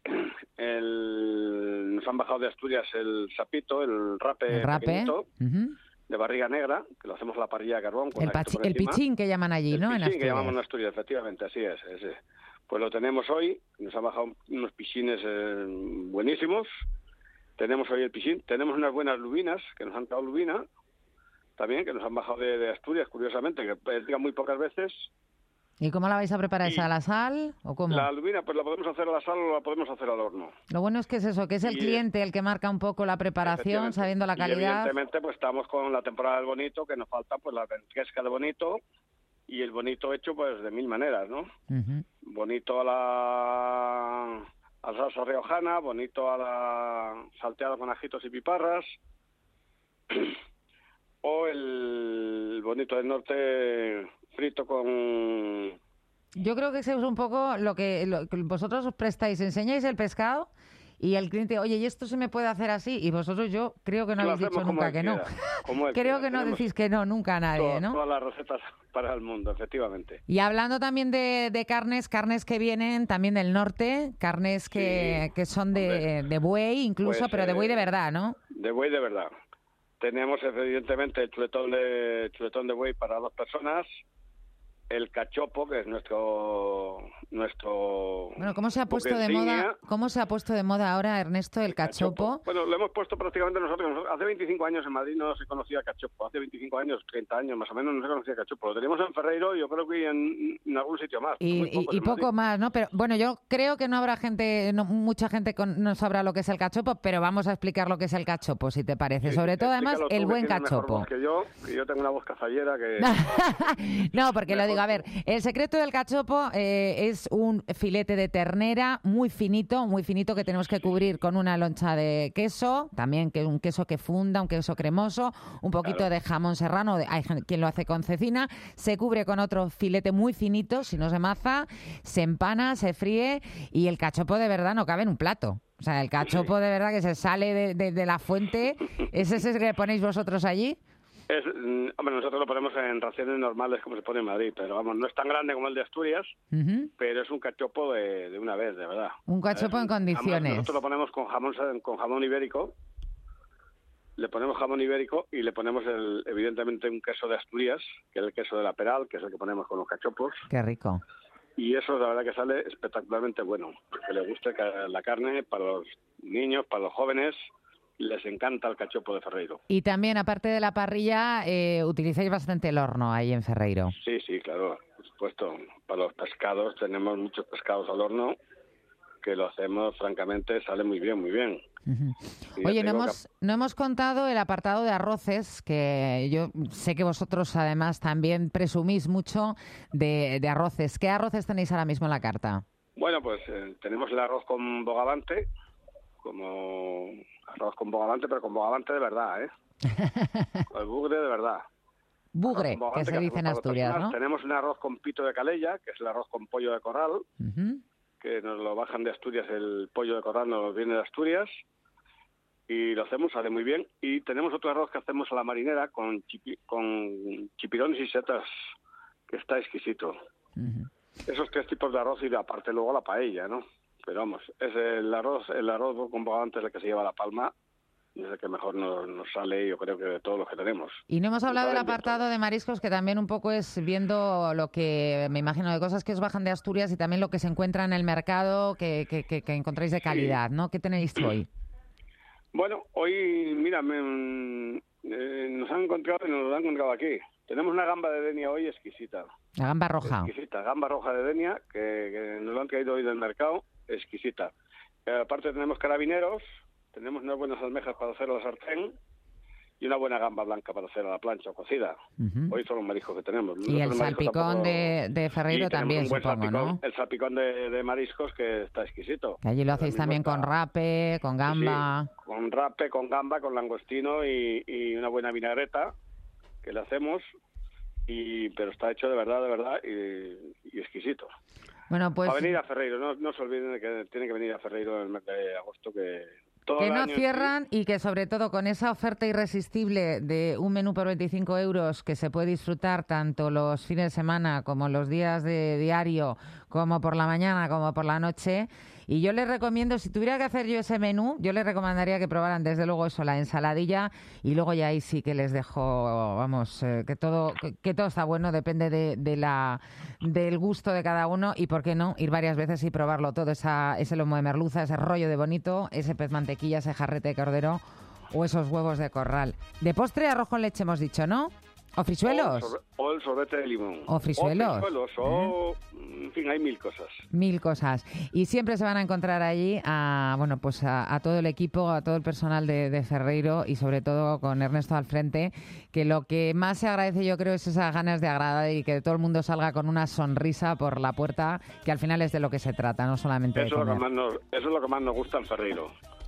el nos han bajado de Asturias el sapito, el rape, El rape, pequeñito, ujú. de barriga negra, que lo hachamos a la parrilla de carbón. Con el, ajito pachi- por el encima. pichín que llaman allí, El ¿no? En pichín, que Asturias. llamamos en Asturias, efectivamente, así es. Ese. Pues lo tenemos hoy, nos han bajado unos pichines eh, buenísimos. Tenemos hoy el pichín, tenemos unas buenas lubinas, que nos han dado lubina, también, que nos han bajado de, de Asturias, curiosamente, que llegan muy pocas veces. ¿Y cómo la vais a preparar? ¿Es Y a la sal o cómo? La lubina, pues la podemos hacer a la sal o la podemos hacer al horno. Lo bueno es que es eso, que es el Y- cliente el que marca un poco la preparación, Efectivamente. sabiendo la Y calidad. evidentemente, pues estamos con la temporada del bonito, que nos falta pues la ventresca de bonito, y el bonito hecho pues de mil maneras, ¿no? Ujú. Bonito a la, a la salsa riojana, bonito a la salteado con ajitos y piparras, o el bonito del norte frito con Yo creo que eso es un poco lo que, lo que vosotros os prestáis, enseñáis el pescado y el cliente, oye, ¿y esto se me puede hacer así? Y vosotros yo creo que no Lo habéis dicho hacemos nunca como que él no. quiera, como él Creo quiera. que no Tenemos decís que no nunca a nadie, todas, ¿no? todas las recetas para el mundo, efectivamente. Y hablando también de, de carnes, carnes que vienen también del norte, carnes que, Sí, que son de, de buey incluso, Pues, pero de buey de eh, verdad, ¿no? De buey de verdad. Tenemos evidentemente el chuletón de chuletón de buey para dos personas, el cachopo, que es nuestro nuestro Bueno, ¿cómo se ha buque puesto de insignia. moda? ¿Cómo se ha puesto de moda ahora, Ernesto, el cachopo? Bueno, lo hemos puesto prácticamente nosotros. Hace veinticinco años en Madrid no se conocía cachopo. Hace veinticinco años, treinta años más o menos, no se conocía cachopo. Lo teníamos en Ferreiro y yo creo que en, en algún sitio más. Y, Muy y- pocos y en Madrid. poco más, ¿no? Pero bueno, yo creo que no habrá gente, no, mucha gente con- no sabrá lo que es el cachopo, pero vamos a explicar lo que es el cachopo, si te parece. Sí, Sobre todo, además, explícalo tú, el que buen tienes mejor cachopo. voz que yo, que yo tengo una voz cazallera que... No, porque lo digo, a ver, el secreto del cachopo eh, es un filete de ternera muy finito, muy finito, que tenemos que cubrir con una loncha de queso, también que un queso que funda, un queso cremoso, un poquito Claro. de jamón serrano, de- hay gen- quien lo hace con cecina, se cubre con otro filete muy finito, si no se maza, se empana, se fríe y el cachopo de verdad no cabe en un plato. O sea, el cachopo de verdad que se sale de, de- de la fuente, ¿es ese que ponéis vosotros allí? Es, mm, hombre, nosotros lo ponemos en raciones normales como se pone en Madrid, pero vamos, no es tan grande como el de Asturias, Ujú. pero es un cachopo de, de una vez, de verdad. Un cachopo en Además, condiciones. nosotros lo ponemos con jamón con jamón ibérico, le ponemos jamón ibérico y le ponemos el, evidentemente un queso de Asturias, que es el queso de la Peral, que es el que ponemos con los cachopos, Qué rico. y eso la verdad que sale espectacularmente bueno, porque le gusta ca- la carne para los niños, para los jóvenes, les encanta el cachopo de Ferreiro. Y también, aparte de la parrilla, eh, utilizáis bastante el horno ahí en Ferreiro. Sí, sí, claro, por supuesto. Para los pescados tenemos muchos pescados al horno que lo hacemos, francamente, sale muy bien, muy bien. Y ya Oye, te no digo hemos, no hemos contado el apartado de arroces, que yo sé que vosotros además también presumís mucho de, de arroces. ¿Qué arroces tenéis ahora mismo en la carta? que- Bueno, pues eh, tenemos el arroz con bogavante, como arroz con bogavante, pero con bogavante de verdad, ¿eh? El bugre de verdad. Bugre, Arroz con que bogavante se hacemos dice en para dos Asturias, personas. ¿no? Tenemos un arroz con pito de calella, que es el arroz con pollo de corral, Ujú. que nos lo bajan de Asturias, el pollo de corral nos viene de Asturias, y lo hacemos, sale muy bien. Y tenemos otro arroz que hacemos a la marinera con, chipi- con chipirones y setas, que está exquisito. Esos tres tipos de arroz y aparte luego la paella, ¿no? Pero vamos, es el arroz, el arroz con bogavante es el que se lleva la palma, y es el que mejor nos, nos sale, yo creo que de todos los que tenemos. Y no hemos hablado del Saben bien apartado de mariscos, que también un poco es viendo lo que, me imagino, de cosas que os bajan de Asturias y también lo que se encuentra en el mercado, que, que, que, que encontráis de calidad, ¿no? ¿Qué tenéis hoy? Bueno, hoy, mira, me- eh, nos han encontrado y nos lo han encontrado aquí. Tenemos una gamba de denia hoy exquisita. La gamba roja. Exquisita, gamba roja de denia, que, que nos lo han traído hoy del mercado, exquisita. Eh, aparte tenemos carabineros, tenemos unas buenas almejas para hacer a la sartén y una buena gamba blanca para hacer a la plancha o cocida. Ujú. Hoy son los mariscos que tenemos. Y el Nosotros mariscos salpicón tampoco- de, de Ferreiro Y tenemos también, un buen supongo, salpicón, ¿no? El salpicón de, de mariscos que está exquisito. Que allí lo hacéis Ahora mismo también está- con rape, con gamba. Sí, con rape, con gamba, con langostino y, y una buena vinagreta que le hacemos, y pero está hecho de verdad, de verdad y, y exquisito. Bueno, pues a venir a Ferreiro, no, no se olviden de que tienen que venir a Ferreiro en el mes de agosto, que todo que el no año cierran y que sobre todo con esa oferta irresistible de un menú por veinticinco euros que se puede disfrutar tanto los fines de semana como los días de diario, como por la mañana, como por la noche. Y yo les recomiendo, si tuviera que hacer yo ese menú, yo les recomendaría que probaran desde luego eso, la ensaladilla, y luego ya ahí sí que les dejo, vamos, eh, que todo que, que todo está bueno, depende de, de la del gusto de cada uno, y por qué no, ir varias veces y probarlo todo, esa, ese lomo de merluza, ese rollo de bonito, ese pez mantequilla, ese jarrete de cordero o esos huevos de corral. De postre, arroz con leche hemos dicho, ¿no? ¿O frisuelos? O el, sorbe- o el sorbete de limón. O frisuelos. O frisuelos, o... En fin, hay mil cosas. Mil cosas. Y siempre se van a encontrar allí a, bueno, pues a, a todo el equipo, a todo el personal de, de Ferreiro y sobre todo con Ernesto al frente, que lo que más se agradece yo creo es esas ganas de agradar y que todo el mundo salga con una sonrisa por la puerta, que al final es de lo que se trata, no solamente de Eso es, lo que comer. más nos, eso es lo que más nos gusta en Ferreiro.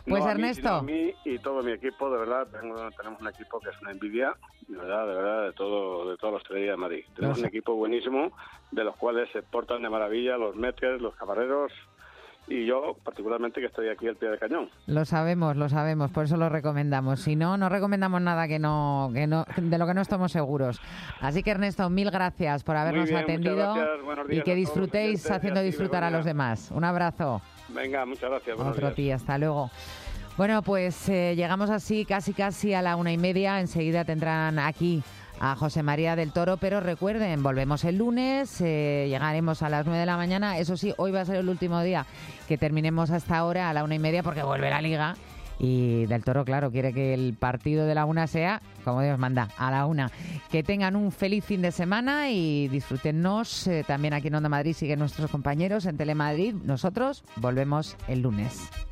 Pues no a mí, Ernesto. sino a mí y todo mi equipo, de verdad, tengo- tenemos un equipo que es una envidia, de verdad, de verdad, de todo, de todos los tres días de Madrid. Tenemos Lo un sé. equipo buenísimo, de los cuales se portan de maravilla los médicos, los camareros, y yo, particularmente, que estoy aquí al pie del cañón. Lo sabemos, lo sabemos, por eso lo recomendamos. Si no, no recomendamos nada que no, que no, de lo que no estamos seguros. Así que Ernesto, mil gracias por habernos Muy bien, muchas atendido gracias, buenos y días que a todos los disfrutéis oyentes, haciendo y a ti, disfrutar a Begoña. los demás. Un abrazo. Venga, muchas gracias. buenos Otro días. día, hasta luego. Bueno, pues eh, llegamos así casi casi a la una y media. Enseguida tendrán aquí a José María del Toro, pero recuerden, volvemos el lunes, eh, llegaremos a las nueve de la mañana. Eso sí, hoy va a ser el último día que terminemos hasta ahora a la una y media porque vuelve la Liga. Y Del Toro, claro, quiere que el partido de la una sea, como Dios manda, a la una. Que tengan un feliz fin de semana y disfrútennos. Eh, también aquí en Onda Madrid siguen nuestros compañeros en Telemadrid. Nosotros volvemos el lunes.